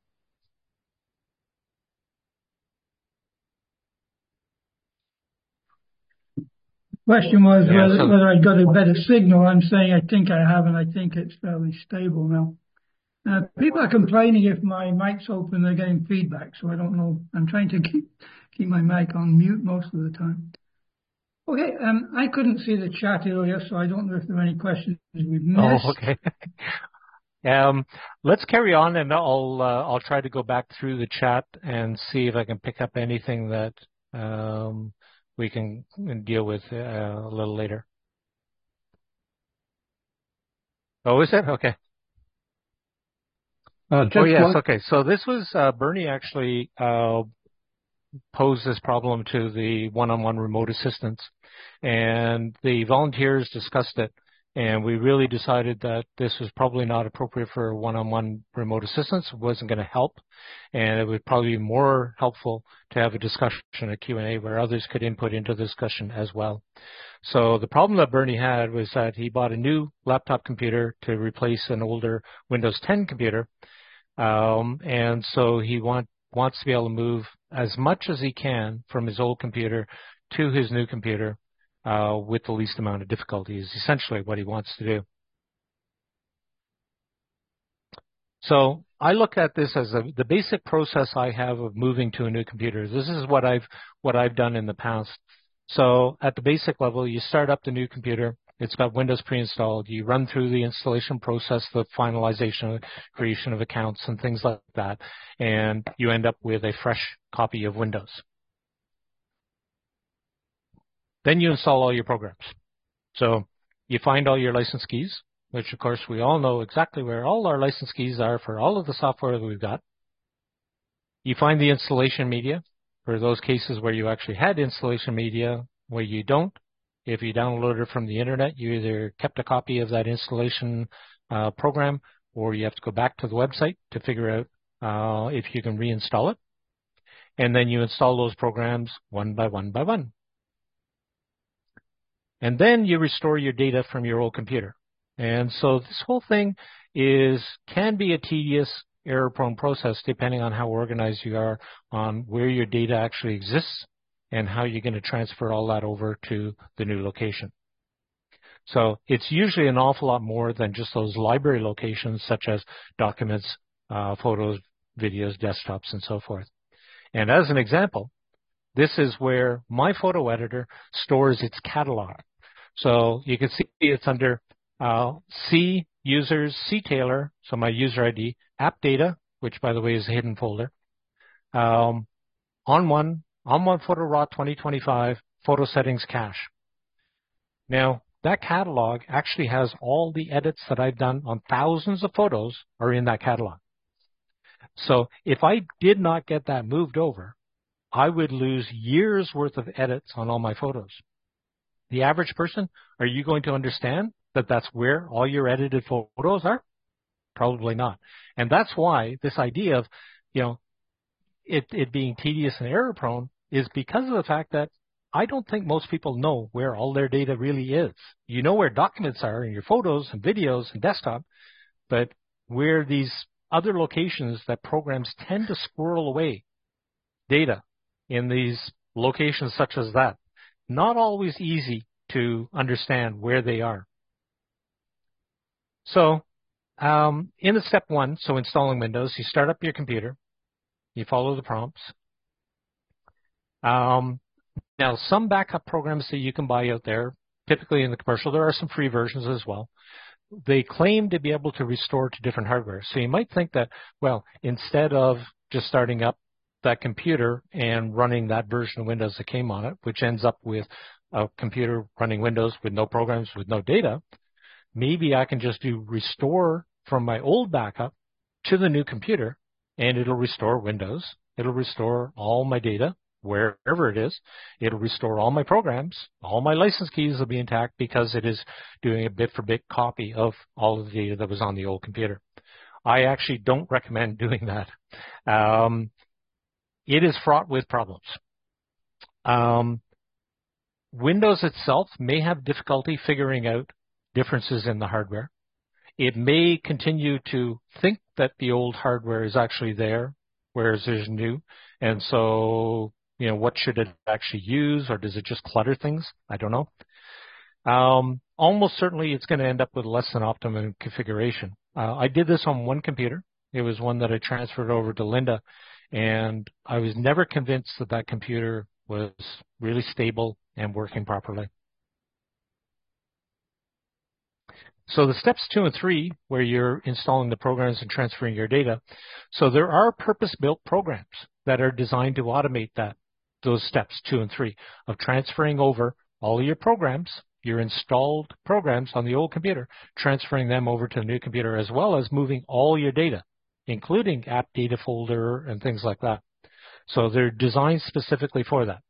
Question was Yeah, whether, so, whether I got a better signal. I'm saying I think I have, and I think it's fairly stable now. Uh, people are complaining if my mic's open, they're getting feedback, so I don't know. I'm trying to keep keep my mic on mute most of the time. Okay, um, I couldn't see the chat earlier, so I don't know if there are any questions we've missed. Oh, okay. um, let's carry on, and I'll uh, I'll try to go back through the chat and see if I can pick up anything that um, we can deal with uh, a little later. Oh, is it? Okay. Uh, oh, yes. one. Okay. So this was uh, Bernie actually uh, posed this problem to the one-on-one remote assistance, and the volunteers discussed it, and we really decided that this was probably not appropriate for one-on-one remote assistance. It wasn't going to help, and it would probably be more helpful to have a discussion, a Q and A, where others could input into the discussion as well. So the problem that Bernie had was that he bought a new laptop computer to replace an older Windows ten computer, um, and so he want, wants to be able to move as much as he can from his old computer to his new computer uh, with the least amount of difficulty is essentially what he wants to do. So I look at this as a, the basic process I have of moving to a new computer. This is what I've what I've done in the past. So at the basic level, you start up the new computer. It's got Windows pre-installed. You run through the installation process, the finalization, creation of accounts, and things like that, and you end up with a fresh copy of Windows. Then you install all your programs. So you find all your license keys, which of course we all know exactly where all our license keys are for all of the software that we've got. You find the installation media for those cases where you actually had installation media. Where you don't, if you download it from the internet, you either kept a copy of that installation uh, program, or you have to go back to the website to figure out uh, if you can reinstall it. And then you install those programs one by one by one. And then you restore your data from your old computer. And so this whole thing is can be a tedious error-prone process depending on how organized you are on where your data actually exists and how you're going to transfer all that over to the new location. So it's usually an awful lot more than just those library locations such as documents, uh, photos, videos, desktops, and so forth. And as an example, this is where my photo editor stores its catalog. So you can see it's under uh, C users, C Taylor, so my user I D, app data, which by the way is a hidden folder, um, on one, on one photo raw twenty twenty-five, photo settings cache. Now, that catalog actually has all the edits that I've done on thousands of photos are in that catalog. So if I did not get that moved over, I would lose years worth of edits on all my photos. The average person, are you going to understand that that's where all your edited photos are? Probably not. And that's why this idea of, you know, it, it being tedious and error prone is because of the fact that I don't think most people know where all their data really is. You know where documents are in your photos and videos and desktop, but where these other locations that programs tend to squirrel away data in these locations such as that, not always easy to understand where they are. So um, in the step one, so installing Windows, you start up your computer, you follow the prompts. Um, now, some backup programs that you can buy out there, typically in the commercial, there are some free versions as well. They claim to be able to restore to different hardware. So you might think that, well, instead of just starting up that computer and running that version of Windows that came on it, which ends up with a computer running Windows with no programs, with no data, maybe I can just do restore from my old backup to the new computer, and it'll restore Windows. It'll restore all my data, wherever it is. It'll restore all my programs. All my license keys will be intact because it is doing a bit-for-bit copy of all of the data that was on the old computer. I actually don't recommend doing that. Um, it is fraught with problems. Um, Windows itself may have difficulty figuring out differences in the hardware. It may continue to think that the old hardware is actually there, whereas there's new. And so, you know, what should it actually use, or does it just clutter things? I don't know. Um, almost certainly it's going to end up with less than optimum configuration. Uh, I did this on one computer. It was one that I transferred over to Linda, and I was never convinced that that computer was really stable and working properly. So the steps two and three, where you're installing the programs and transferring your data, so there are purpose-built programs that are designed to automate that, those steps two and three, of transferring over all of your programs, your installed programs on the old computer, transferring them over to the new computer, as well as moving all your data, including app data folder and things like that. So they're designed specifically for that.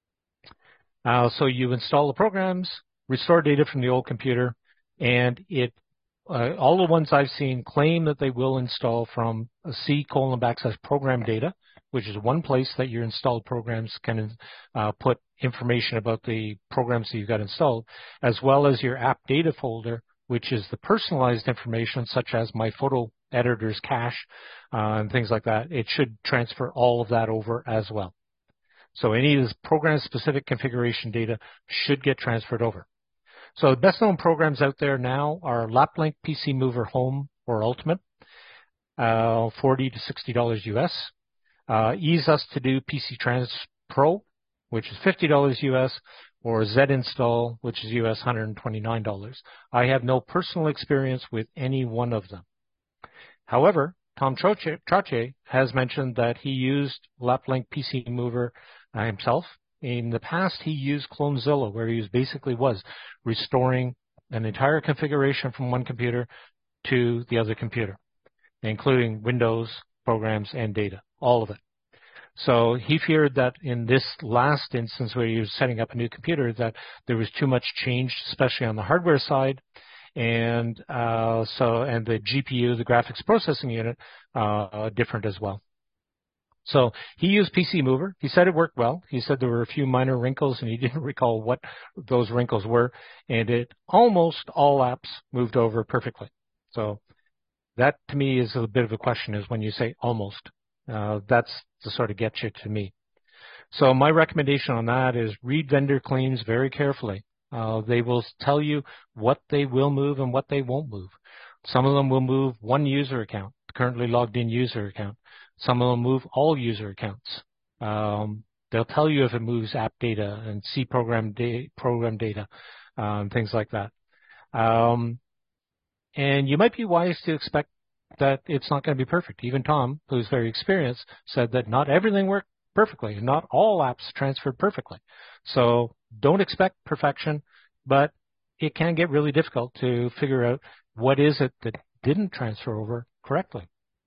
Uh, so you install the programs, restore data from the old computer, and it, uh, all the ones I've seen claim that they will install from a C colon backslash program data, which is one place that your installed programs can uh, put information about the programs that you've got installed, as well as your app data folder, which is the personalized information such as my photo editor's cache uh, and things like that. It should transfer all of that over as well. So any of this program-specific configuration data should get transferred over. So the best-known programs out there now are LapLink P C Mover Home or Ultimate, uh, forty to sixty dollars U S. Uh, EaseUs2Do P C Trans Pro, which is fifty dollars U S, or ZInstall, which is U S one hundred twenty-nine dollars. I have no personal experience with any one of them. However, Tom Trottier has mentioned that he used LapLink P C Mover uh, himself. In the past, he used Clonezilla, where he was basically was restoring an entire configuration from one computer to the other computer, including Windows, programs, and data, all of it. So he feared that in this last instance where he was setting up a new computer, that there was too much change, especially on the hardware side, and uh, so and the G P U, the graphics processing unit, uh, different as well. So he used P C Mover. He said it worked well. He said there were a few minor wrinkles, and he didn't recall what those wrinkles were. And it almost all apps moved over perfectly. So That to me is a bit of a question, is when you say almost. Uh, that's to sort of get you to me. So my recommendation on that is read vendor claims very carefully. Uh, they will tell you what they will move and what they won't move. Some of them will move one user account, currently logged in user account. Some of them move all user accounts. Um, they'll tell you if it moves app data and C program, da- program data, um, things like that. Um, and you might be wise to expect that it's not going to be perfect. Even Tom, who's very experienced, said that not everything worked perfectly, and not all apps transferred perfectly. So don't expect perfection, but it can get really difficult to figure out what is it that didn't transfer over correctly.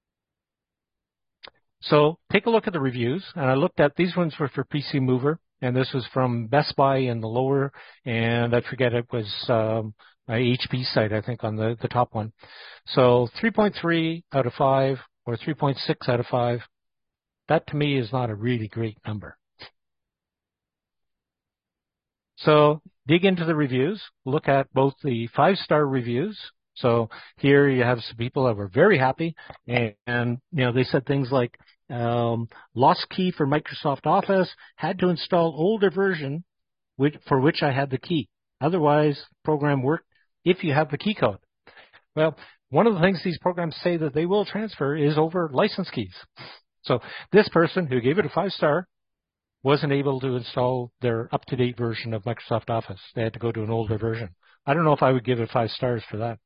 So take a look at the reviews, and I looked at, these ones were for P C Mover, and this was from Best Buy in the lower, and I forget, it was um, a H P site, I think, on the, the top one. So three point three out of five or three point six out of five, that to me is not a really great number. So dig into the reviews, look at both the five-star reviews. So here you have some people that were very happy, and, and you know, they said things like, um, lost key for Microsoft Office, had to install older version which, for which I had the key. Otherwise, program worked if you have the key code. Well, one of the things these programs say that they will transfer is over license keys. So this person who gave it a five-star wasn't able to install their up-to-date version of Microsoft Office. They had to go to an older version. I don't know if I would give it five stars for that.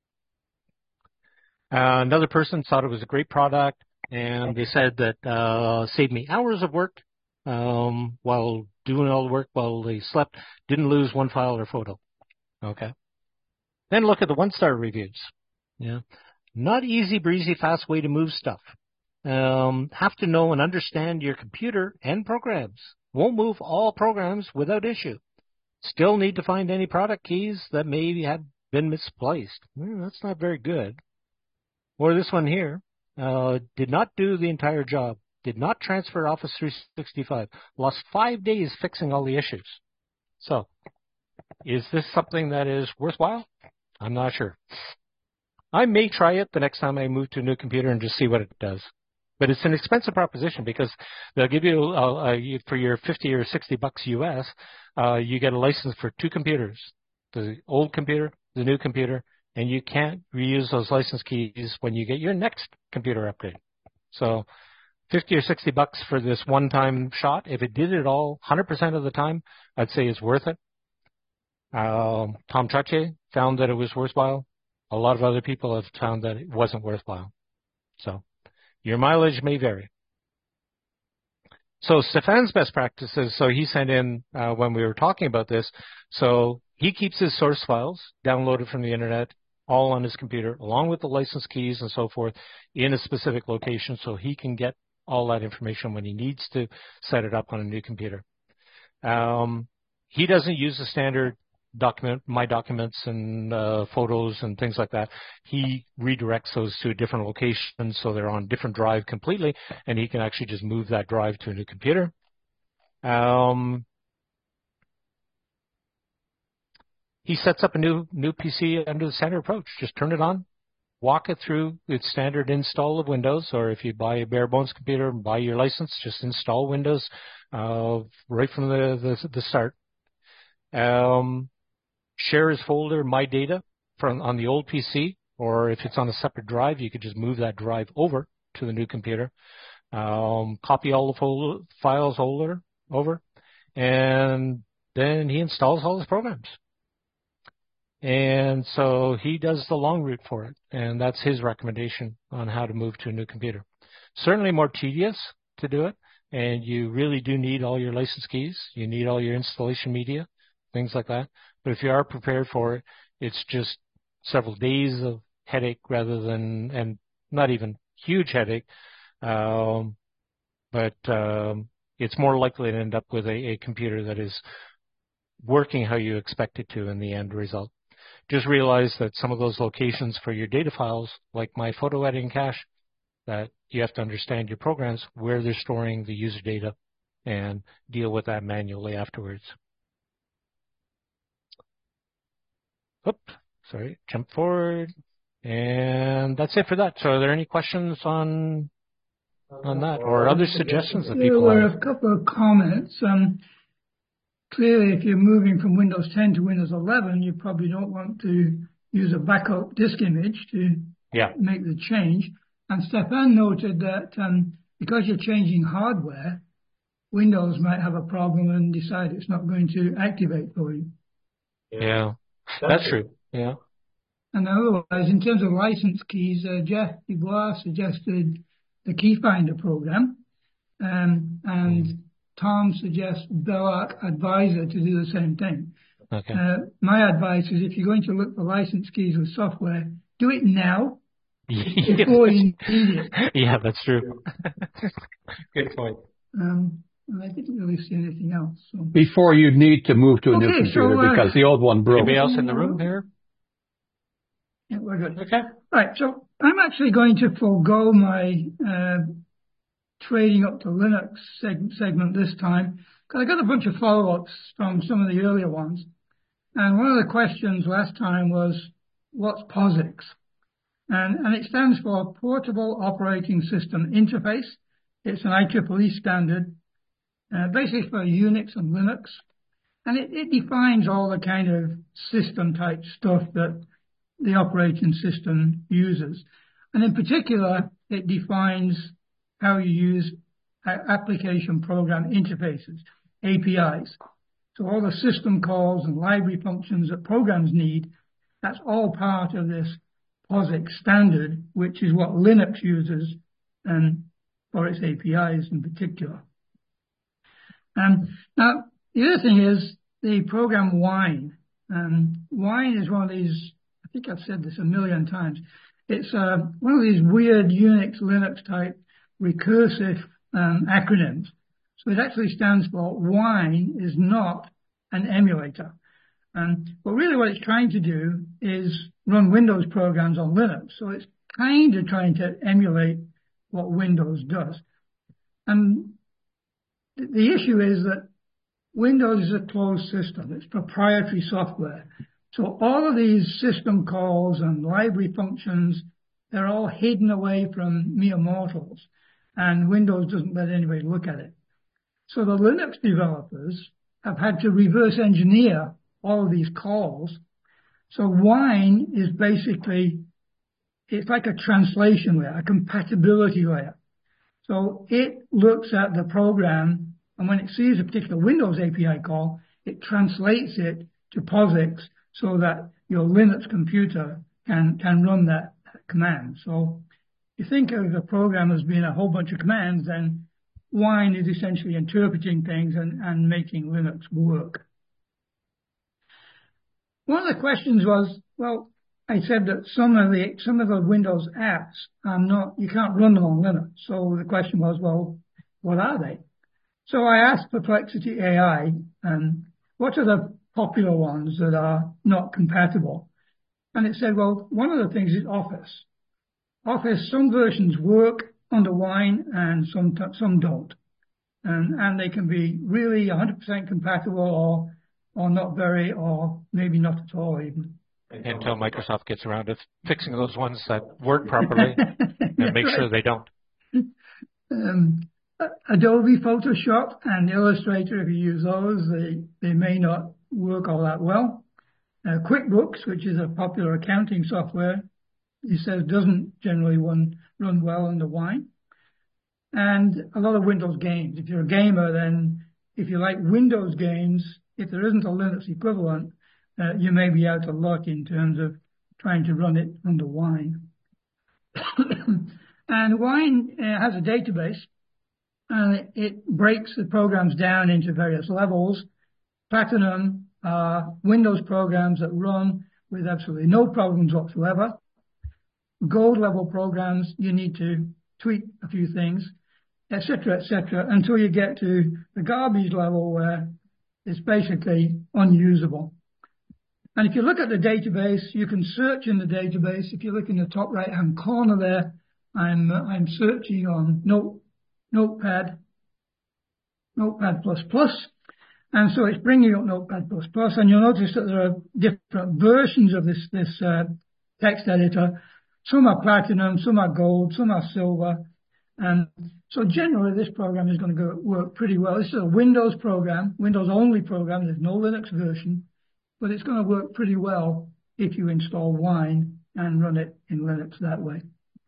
Uh, another person thought it was a great product, and they said that uh, saved me hours of work um, while doing all the work while they slept. Didn't lose one file or photo. Okay. Then look at the one-star reviews. Yeah, not easy breezy, fast way to move stuff. Um, have to know and understand your computer and programs. Won't move all programs without issue. Still need to find any product keys that maybe have been misplaced. Well, that's not very good. Or this one here, uh, did not do the entire job. Did not transfer Office three sixty-five. Lost five days fixing all the issues. So, is this something that is worthwhile? I'm not sure. I may try it the next time I move to a new computer and just see what it does. But it's an expensive proposition because they'll give you, uh, uh, for your fifty or sixty bucks U S, uh, you get a license for two computers, the old computer, the new computer, and you can't reuse those license keys when you get your next computer upgrade. So fifty or sixty bucks for this one-time shot. If it did it all one hundred percent of the time, I'd say it's worth it. Um, Tom Chache found that it was worthwhile. A lot of other people have found that it wasn't worthwhile. So your mileage may vary. So Stefan's best practices, so he sent in uh, when we were talking about this, so he keeps his source files downloaded from the internet all on his computer, along with the license keys and so forth, in a specific location so he can get all that information when he needs to set it up on a new computer. Um, he doesn't use the standard document, my documents and uh, photos and things like that. He redirects those to a different location so they're on a different drive completely, and he can actually just move that drive to a new computer. Um, he sets up a new new P C under the standard approach. Just turn it on, walk it through its standard install of Windows, or if you buy a bare bones computer and buy your license, just install Windows uh, right from the, the, the start. Um, share his folder, My Data, from on the old P C, or if it's on a separate drive, you could just move that drive over to the new computer. Um, copy all the folder, files over, over, and then he installs all his programs. And so he does the long route for it, and that's his recommendation on how to move to a new computer. Certainly more tedious to do it, and you really do need all your license keys. You need all your installation media, things like that. But if you are prepared for it, it's just several days of headache rather than, and not even huge headache, um, but um, it's more likely to end up with a, a computer that is working how you expect it to in the end result. Just realize that some of those locations for your data files, like my photo editing cache, that you have to understand your programs, where they're storing the user data, and deal with that manually afterwards. Oop, sorry, jump forward. And that's it for that. So are there any questions on on that or other suggestions that people have? There were have? a couple of comments. Um, clearly, if you're moving from Windows ten to Windows eleven, you probably don't want to use a backup disk image to yeah. make the change. And Stefan noted that um, because you're changing hardware, Windows might have a problem and decide it's not going to activate for you. Yeah, yeah. That's true. Yeah. And otherwise, in terms of license keys, uh, Jeff Dubois suggested the Keyfinder program, um, and mm. Tom suggests Belarc Advisor to do the same thing. Okay. Uh, my advice is if you're going to look for license keys with software, do it now before you need it. Yeah, that's true. Good point. Um, and I didn't really see anything else. So. Before you need to move to a okay, new computer so, uh, because the old one broke. Anybody else in the room here? Yeah, we're good. Okay. Right, so I'm actually going to forego my uh, trading up to Linux seg- segment this time because I got a bunch of follow-ups from some of the earlier ones. And one of the questions last time was, what's POSIX? And, and it stands for Portable Operating System Interface. It's an I triple E standard, uh, basically for Unix and Linux. And it, it defines all the kind of system-type stuff that the operating system uses. And in particular, it defines how you use application program interfaces, A P Is. So all the system calls and library functions that programs need, that's all part of this POSIX standard, which is what Linux uses and for its A P Is in particular. Um, now, the other thing is the program Wine. Um, Wine is one of these, I think I've said this a million times. It's uh, one of these weird Unix, Linux type recursive um, acronyms. So it actually stands for Wine is not an emulator. And but really what it's trying to do is run Windows programs on Linux. So it's kind of trying to emulate what Windows does. And the issue is that Windows is a closed system. It's proprietary software. So all of these system calls and library functions, they're all hidden away from mere mortals. And Windows doesn't let anybody look at it. So the Linux developers have had to reverse engineer all of these calls. So Wine is basically, it's like a translation layer, a compatibility layer. So it looks at the program, and when it sees a particular Windows A P I call, it translates it to POSIX so that your Linux computer can, can run that command. So if you think of a program as being a whole bunch of commands, then Wine is essentially interpreting things and, and making Linux work. One of the questions was, well, I said that some of the some of the Windows apps are not, you can't run them on Linux. So the question was, well, what are they? So I asked Perplexity A I, um, what are the popular ones that are not compatible? And it said, well, one of the things is Office. Office, some versions work under Wine and some some don't. And, and they can be really one hundred percent compatible or or not very, or maybe not at all even. Until Microsoft gets around to fixing those ones that work properly and make right. sure they don't. Um, Adobe Photoshop and Illustrator, if you use those, they, they may not work all that well. Uh, QuickBooks, which is a popular accounting software, he says doesn't generally run, run well under Wine. And a lot of Windows games. If you're a gamer, then if you like Windows games, if there isn't a Linux equivalent, uh, you may be out of luck in terms of trying to run it under Wine. And Wine uh, has a database, and it, it breaks the programs down into various levels. Platinum are Windows programs that run with absolutely no problems whatsoever. Gold level programs, you need to tweak a few things, et cetera, et cetera, until you get to the garbage level where it's basically unusable. And if you look at the database, you can search in the database. If you look in the top right-hand corner there, I'm uh, I'm searching on Note, Notepad, Notepad plus plus, and so it's bringing up Notepad plus plus, and you'll notice that there are different versions of this this uh, text editor. Some are platinum, some are gold, some are silver. And so generally this program is going to go, work pretty well. This is a Windows program, Windows only program. There's no Linux version, but it's going to work pretty well if you install Wine and run it in Linux that way.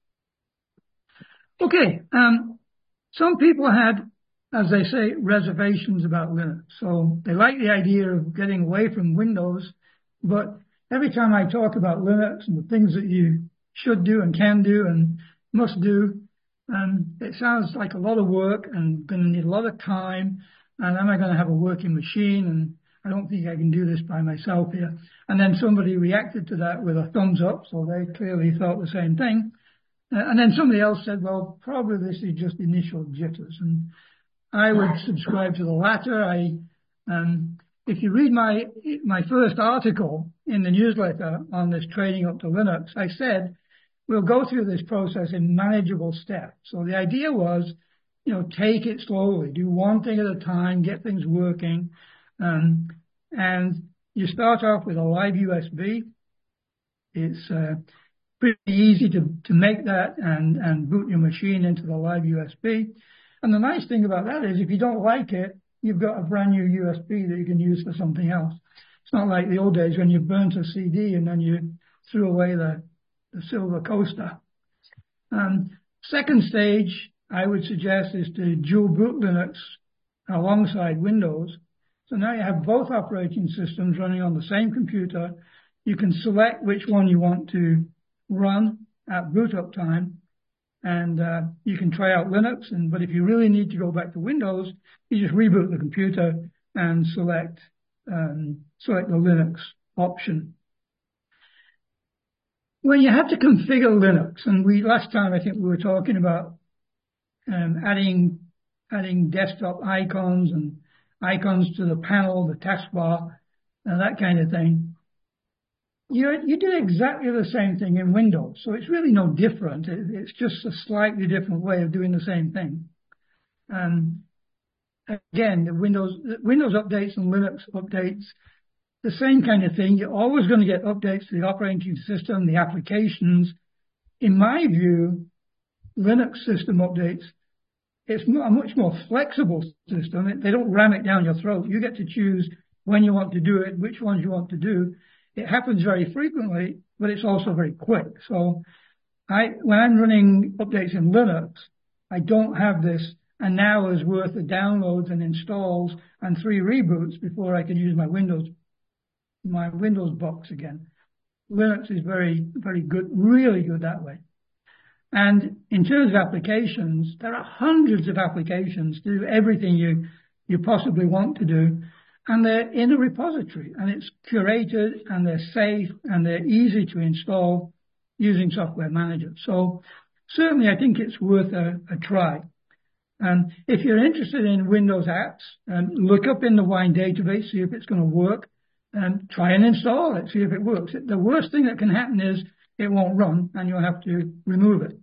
Okay. Um, some people had, as they say, reservations about Linux. So they like the idea of getting away from Windows, but every time I talk about Linux and the things that you should do and can do and must do, um, it sounds like a lot of work and going to need a lot of time. And am I going to have a working machine? And I don't think I can do this by myself here. And then somebody reacted to that with a thumbs up, so they clearly thought the same thing. Uh, and then somebody else said, well, probably this is just initial jitters. And I would subscribe to the latter. I, um, if you read my my first article in the newsletter on this training up to Linux, I said we'll go through this process in manageable steps. So the idea was, you know, take it slowly, do one thing at a time, get things working, um, and you start off with a live U S B. It's uh, pretty easy to to make that and and boot your machine into the live U S B. And the nice thing about that is if you don't like it, you've got a brand new U S B that you can use for something else. It's not like the old days when you burnt a C D and then you threw away the, the silver coaster. Um, second stage, I would suggest, is to dual boot Linux alongside Windows. So now you have both operating systems running on the same computer. You can select which one you want to run at boot up time. And uh, you can try out Linux, and but if you really need to go back to Windows, you just reboot the computer and select um, select the Linux option. When you have to configure Linux, and we last time I think we were talking about um, adding adding desktop icons and icons to the panel, the taskbar, and that kind of thing. You, you do exactly the same thing in Windows, so it's really no different. It, it's just a slightly different way of doing the same thing. Um, again, the Windows, Windows updates and Linux updates, the same kind of thing. You're always going to get updates to the operating system, the applications. In my view, Linux system updates, it's a much more flexible system. They don't ram it down your throat. You get to choose when you want to do it, which ones you want to do. It happens very frequently, but it's also very quick. So I, when I'm running updates in Linux, I don't have this an hour's worth of downloads and installs and three reboots before I can use my Windows, my Windows box again. Linux is very, very good, really good that way. And in terms of applications, there are hundreds of applications to do everything you, you possibly want to do. And they're in a repository, and it's curated, and they're safe, and they're easy to install using Software Manager. So certainly I think it's worth a, a try. And if you're interested in Windows apps, um, look up in the Wine database, see if it's going to work, and try and install it, see if it works. The worst thing that can happen is it won't run, and you'll have to remove it.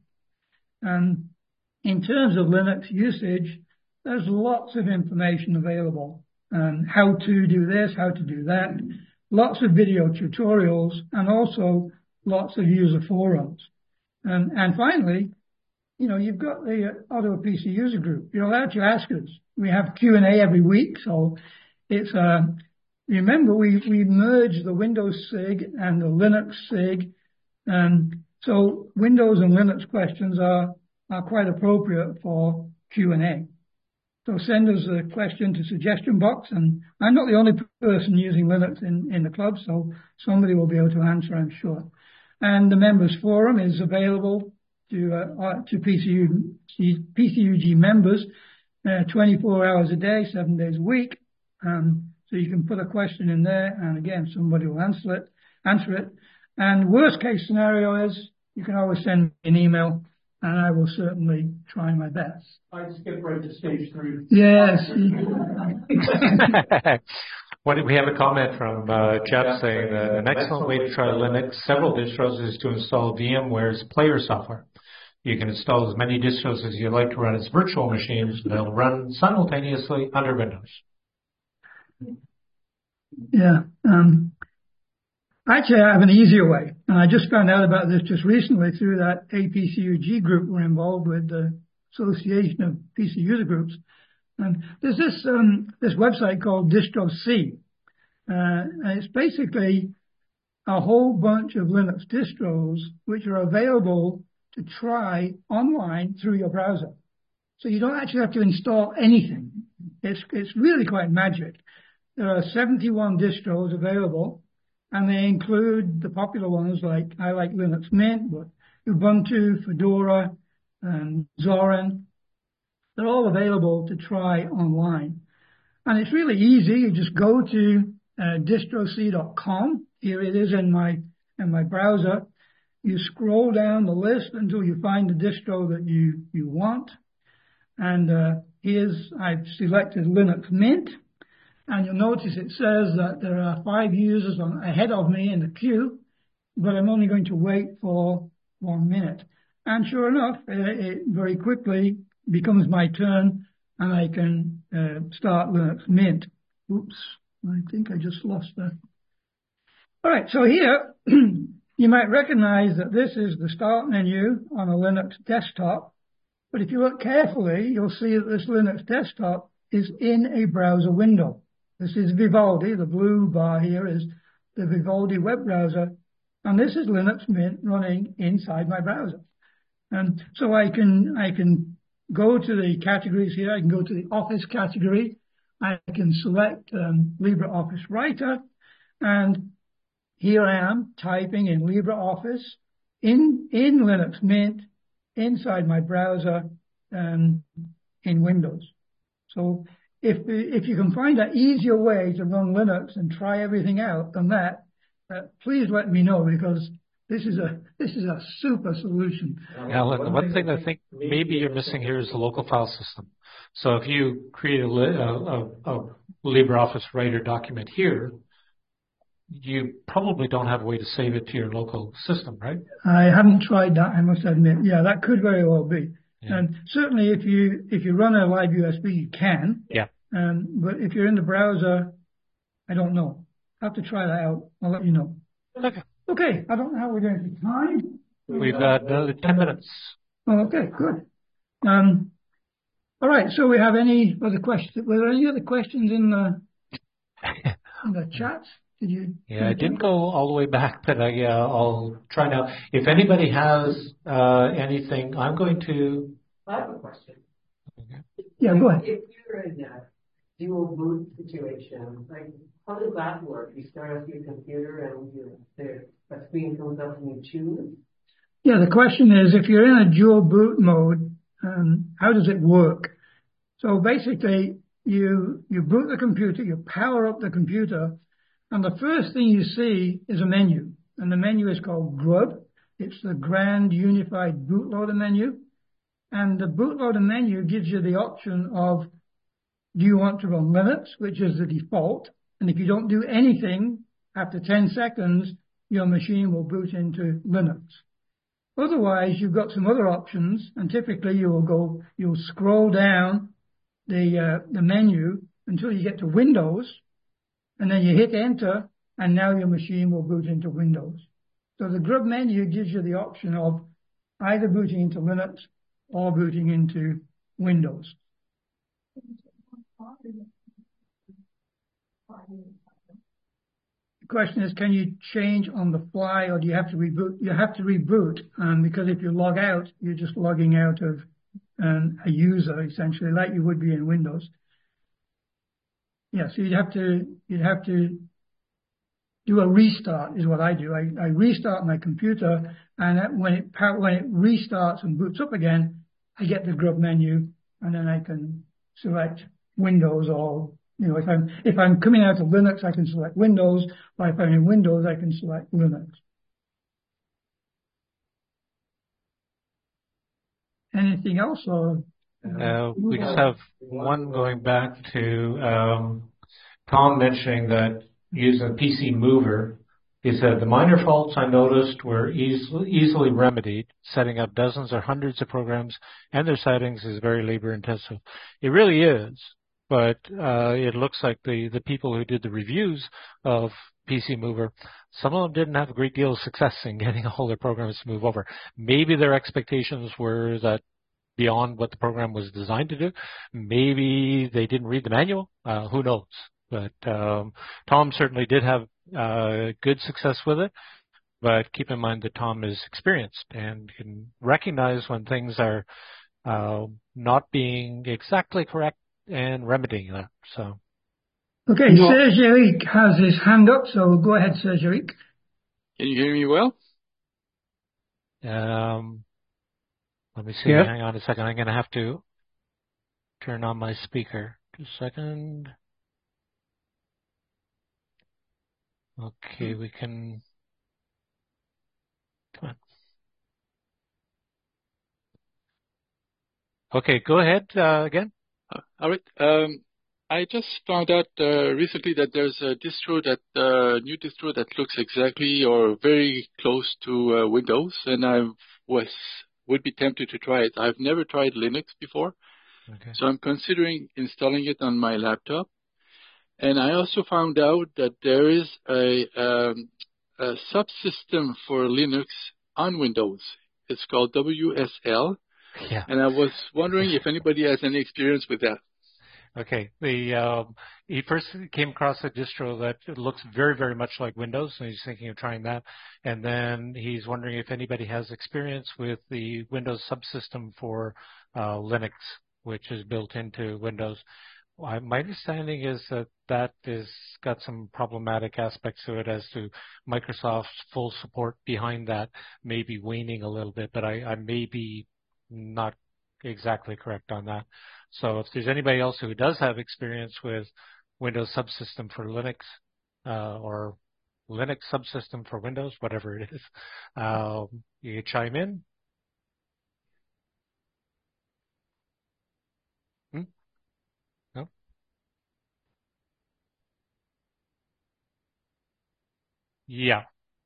And in terms of Linux usage, there's lots of information available. Um, how to do this, how to do that, lots of video tutorials, and also lots of user forums. Um, and finally, you know, you've got the uh, Ottawa P C user group. You're allowed to ask us. We have Q and A every week, so it's, uh, remember we, we merged the Windows S I G and the Linux S I G, um, so Windows and Linux questions are, are quite appropriate for Q and A. So send us a question to suggestion box, and I'm not the only person using Linux in, in the club, so somebody will be able to answer, I'm sure. And the members forum is available to uh, to P C U, P C U G members uh, twenty-four hours a day, seven days a week. Um, so you can put a question in there, and again, somebody will answer it. Answer it. And worst case scenario is you can always send me an email, and I will certainly try my best. I skip right to stage three. Yes. What, we have a comment from uh, Jeff saying that an excellent way to try Linux, several distros, is to install VMware's player software. You can install as many distros as you like to run as virtual machines. They'll run simultaneously under Windows. Yeah. Um, Actually, I have an easier way, and I just found out about this just recently through that A P C U G group we're involved with, the Association of P C User Groups. And there's this um, this website called DistroC, uh, and it's basically a whole bunch of Linux distros which are available to try online through your browser. So you don't actually have to install anything. It's it's really quite magic. There are seventy-one distros available, and they include the popular ones like, I like Linux Mint, but Ubuntu, Fedora, and Zorin. They're all available to try online. And it's really easy. You just go to uh, distroc dot com. Here it is in my, in my browser. You scroll down the list until you find the distro that you, you want. And uh, here's, I've selected Linux Mint. And you'll notice it says that there are five users on, ahead of me in the queue, but I'm only going to wait for one minute. And sure enough, it, it very quickly becomes my turn, and I can uh, start Linux Mint. Oops, I think I just lost that. All right, so here you might recognize that this is the start menu on a Linux desktop. But if you look carefully, you'll see that this Linux desktop is in a browser window. This is Vivaldi. The blue bar here is the Vivaldi web browser. And this is Linux Mint running inside my browser. And so I can, I can go to the categories here. I can go to the Office category. I can select um, LibreOffice Writer. And here I am typing in LibreOffice in, in Linux Mint inside my browser um, in Windows. So if, if you can find an easier way to run Linux and try everything out than that, uh, please let me know, because this is a this is a super solution. Alan, the one thing I think maybe you're missing here is the local file system. So if you create a, a, a LibreOffice Writer document here, you probably don't have a way to save it to your local system, right? I haven't tried that, I must admit. Yeah, that could very well be. Yeah. And certainly if you if you run a live U S B, you can. Yeah. Um, but if you're in the browser, I don't know. I'll have to try that out. I'll let you know. Okay. Okay, I don't know how we're doing for time. We've got another ten minutes. Oh, okay, good. Um, all right, so we have any other questions? Were there any other questions in the, in the chat? Did you? Yeah, I didn't go all the way back, but I, uh, I'll try now. If anybody has uh, anything, I'm going to... I have a question. Okay. Yeah, go ahead. If you're in a dual boot situation, like, how does that work? You start up your computer and you, the, a screen comes up and you choose? Yeah, the question is, if you're in a dual boot mode, um, how does it work? So basically, you you boot the computer, you power up the computer, and the first thing you see is a menu. And the menu is called GRUB. It's the Grand Unified Bootloader menu. And the bootloader menu gives you the option of, do you want to run Linux, which is the default? And if you don't do anything, after ten seconds, your machine will boot into Linux. Otherwise, you've got some other options, and typically you will go, you'll scroll down the uh, the menu until you get to Windows, and then you hit Enter, and now your machine will boot into Windows. So the GRUB menu gives you the option of either booting into Linux or booting into Windows. The question is, can you change on the fly, or do you have to reboot? You have to reboot, um, because if you log out, you're just logging out of um, a user, essentially, like you would be in Windows. Yeah, so you'd have to you'd have to do a restart, is what I do. I, I restart my computer, and when it when it restarts and boots up again, I get the GRUB menu, and then I can select Windows, or you know, if I'm if I'm coming out of Linux, I can select Windows, or if I'm in Windows, I can select Linux. Anything else, or? Uh, we just have one going back to um, Tom mentioning that using P C Mover, he said the minor faults I noticed were easily, easily remedied. Setting up dozens or hundreds of programs and their settings is very labor intensive. It really is, but uh, it looks like the, the people who did the reviews of P C Mover. Some of them didn't have a great deal of success in getting all their programs to move over. Maybe their expectations were that beyond what the program was designed to do. Maybe they didn't read the manual. Uh, who knows? But um, Tom certainly did have uh, good success with it. But keep in mind that Tom is experienced and can recognize when things are uh, not being exactly correct and remedying that. So. Okay, no. Serge Eric has his hand up, so go ahead, Serge Eric. Can you hear me well? Um, let me see. Yeah. Hang on a second. I'm going to have to turn on my speaker. Just a second. Okay, we can. Come on. Okay, go ahead uh, again. Uh, all right. Um, I just found out uh, recently that there's a distro that uh, new distro that looks exactly or very close to uh, Windows, and I was would be tempted to try it. I've never tried Linux before, okay. So I'm considering installing it on my laptop. And I also found out that there is a, um, a subsystem for Linux on Windows. It's called W S L. Yeah. And I was wondering if anybody has any experience with that. Okay. The um, he first came across a distro that looks very, very much like Windows, and he's thinking of trying that. And then he's wondering if anybody has experience with the Windows subsystem for uh, Linux, which is built into Windows. Well, my understanding is that that is got some problematic aspects to it as to Microsoft's full support behind that may be waning a little bit, but I, I may be not exactly correct on that. So if there's anybody else who does have experience with Windows subsystem for Linux uh, or Linux subsystem for Windows, whatever it is, um, you can chime in. Hmm? No? Yeah.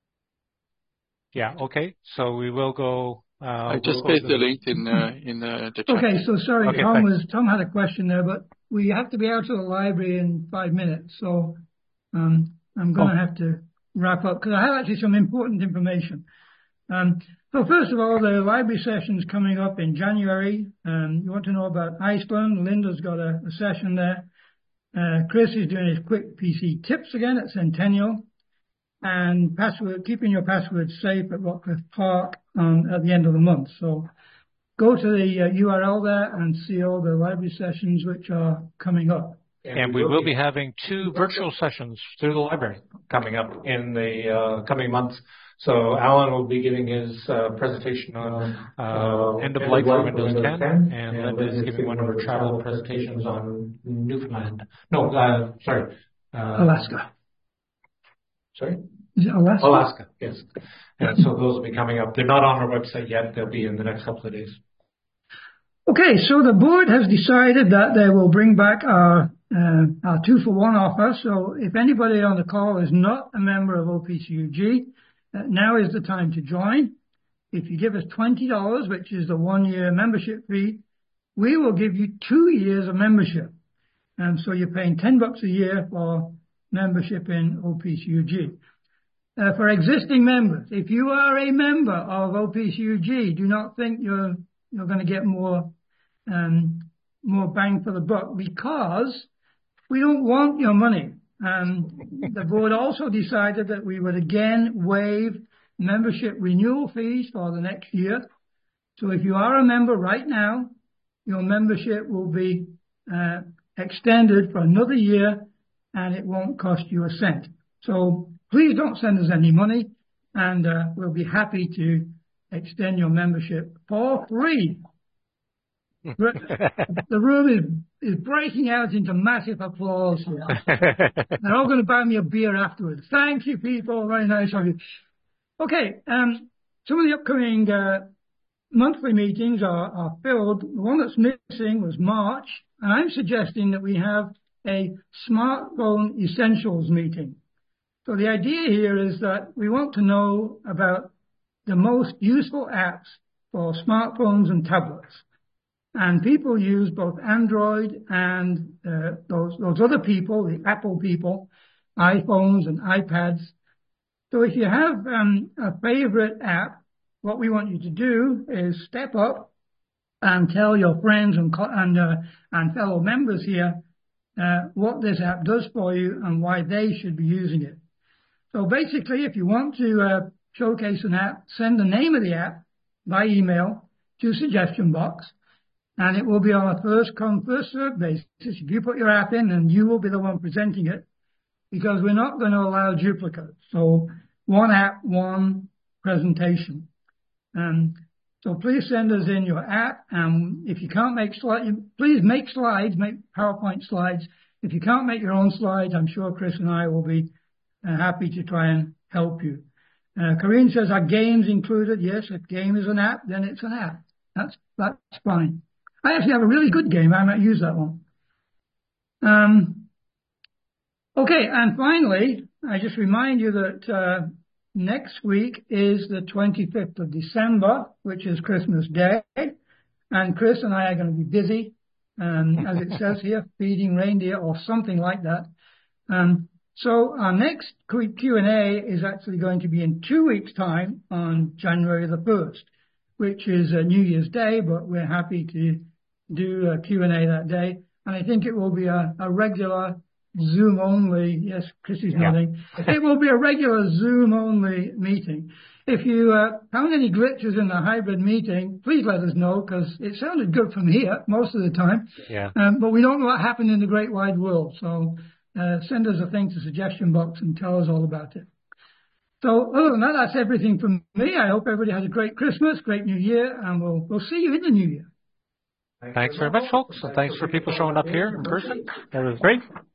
Yeah, okay. So we will go... Uh, I just we'll pasted the link in, uh, in uh, the chat. Okay, so sorry, okay, Tom thanks. was Tom had a question there, but we have to be out of the library in five minutes, so um, I'm going to oh. have to wrap up because I have actually some important information. Um, so first of all, the library session's coming up in January. Um, you want to know about Iceland? Linda's got a, a session there. Uh, Chris is doing his quick P C tips again at Centennial. And password, keeping your password safe at Rockcliffe Park um, at the end of the month. So go to the uh, U R L there and see all the library sessions which are coming up. And we will be having two virtual sessions through the library coming up in the uh, coming months. So Alan will be giving his uh, presentation on uh, end of life for Windows ten, and Linda is giving one of her travel presentations on Newfoundland. No, uh, sorry. Uh, Alaska. Sorry? Is it Alaska? Alaska, yes. And so those will be coming up. They're not on our website yet. They'll be in the next couple of days. Okay, so the board has decided that they will bring back our, uh, our two-for-one offer. So if anybody on the call is not a member of O P C U G, uh, now is the time to join. If you give us twenty dollars, which is the one-year membership fee, we will give you two years of membership. And so you're paying ten bucks a year for membership in O P C U G. Uh, for existing members, if you are a member of O P C U G, do not think you're you're going to get more um, more bang for the buck because we don't want your money. Um, the board also decided that we would again waive membership renewal fees for the next year. So if you are a member right now, your membership will be uh, extended for another year, and it won't cost you a cent. So please don't send us any money, and uh, we'll be happy to extend your membership for free. The room is, is breaking out into massive applause here. They're all going to buy me a beer afterwards. Thank you, people. Very nice of you. Okay, um, some of the upcoming uh, monthly meetings are, are filled. The one that's missing was March, and I'm suggesting that we have a smartphone essentials meeting. So the idea here is that we want to know about the most useful apps for smartphones and tablets. And people use both Android and uh, those, those other people, the Apple people, iPhones and iPads. So if you have um, a favorite app, what we want you to do is step up and tell your friends and and, uh, and fellow members here uh, what this app does for you and why they should be using it. So basically, if you want to uh, showcase an app, send the name of the app by email to Suggestion Box, and it will be on a first come, first served basis. If you put your app in, then you will be the one presenting it, because we're not going to allow duplicates. So one app, one presentation. Um, so please send us in your app, and if you can't make slides, please make slides, make PowerPoint slides. If you can't make your own slides, I'm sure Chris and I will be uh, happy to try and help you. Uh, Corinne says, are games included? Yes, if game is an app, then it's an app. That's, that's fine. I actually have a really good game. I might use that one. Um, okay, and finally, I just remind you that uh, next week is the twenty-fifth of December, which is Christmas Day, and Chris and I are going to be busy, um, as it says here, feeding reindeer or something like that. Um, so our next Q and A is actually going to be in two weeks' time on January the first, which is uh, New Year's Day, but we're happy to do a Q and A that day. And I think it will be a, a regular Zoom only. Yes, Chrissy's nodding. Yeah. It will be a regular Zoom only meeting. If you uh, found any glitches in the hybrid meeting, please let us know, because it sounded good from here most of the time. Yeah. Um, but we don't know what happened in the great wide world. So uh, send us a thing to Suggestion Box and tell us all about it. So other than that, that's everything from me. I hope everybody has a great Christmas, great New Year, and we'll we'll see you in the New Year. Thanks very much, folks, and thanks for people showing up here in person. That was great.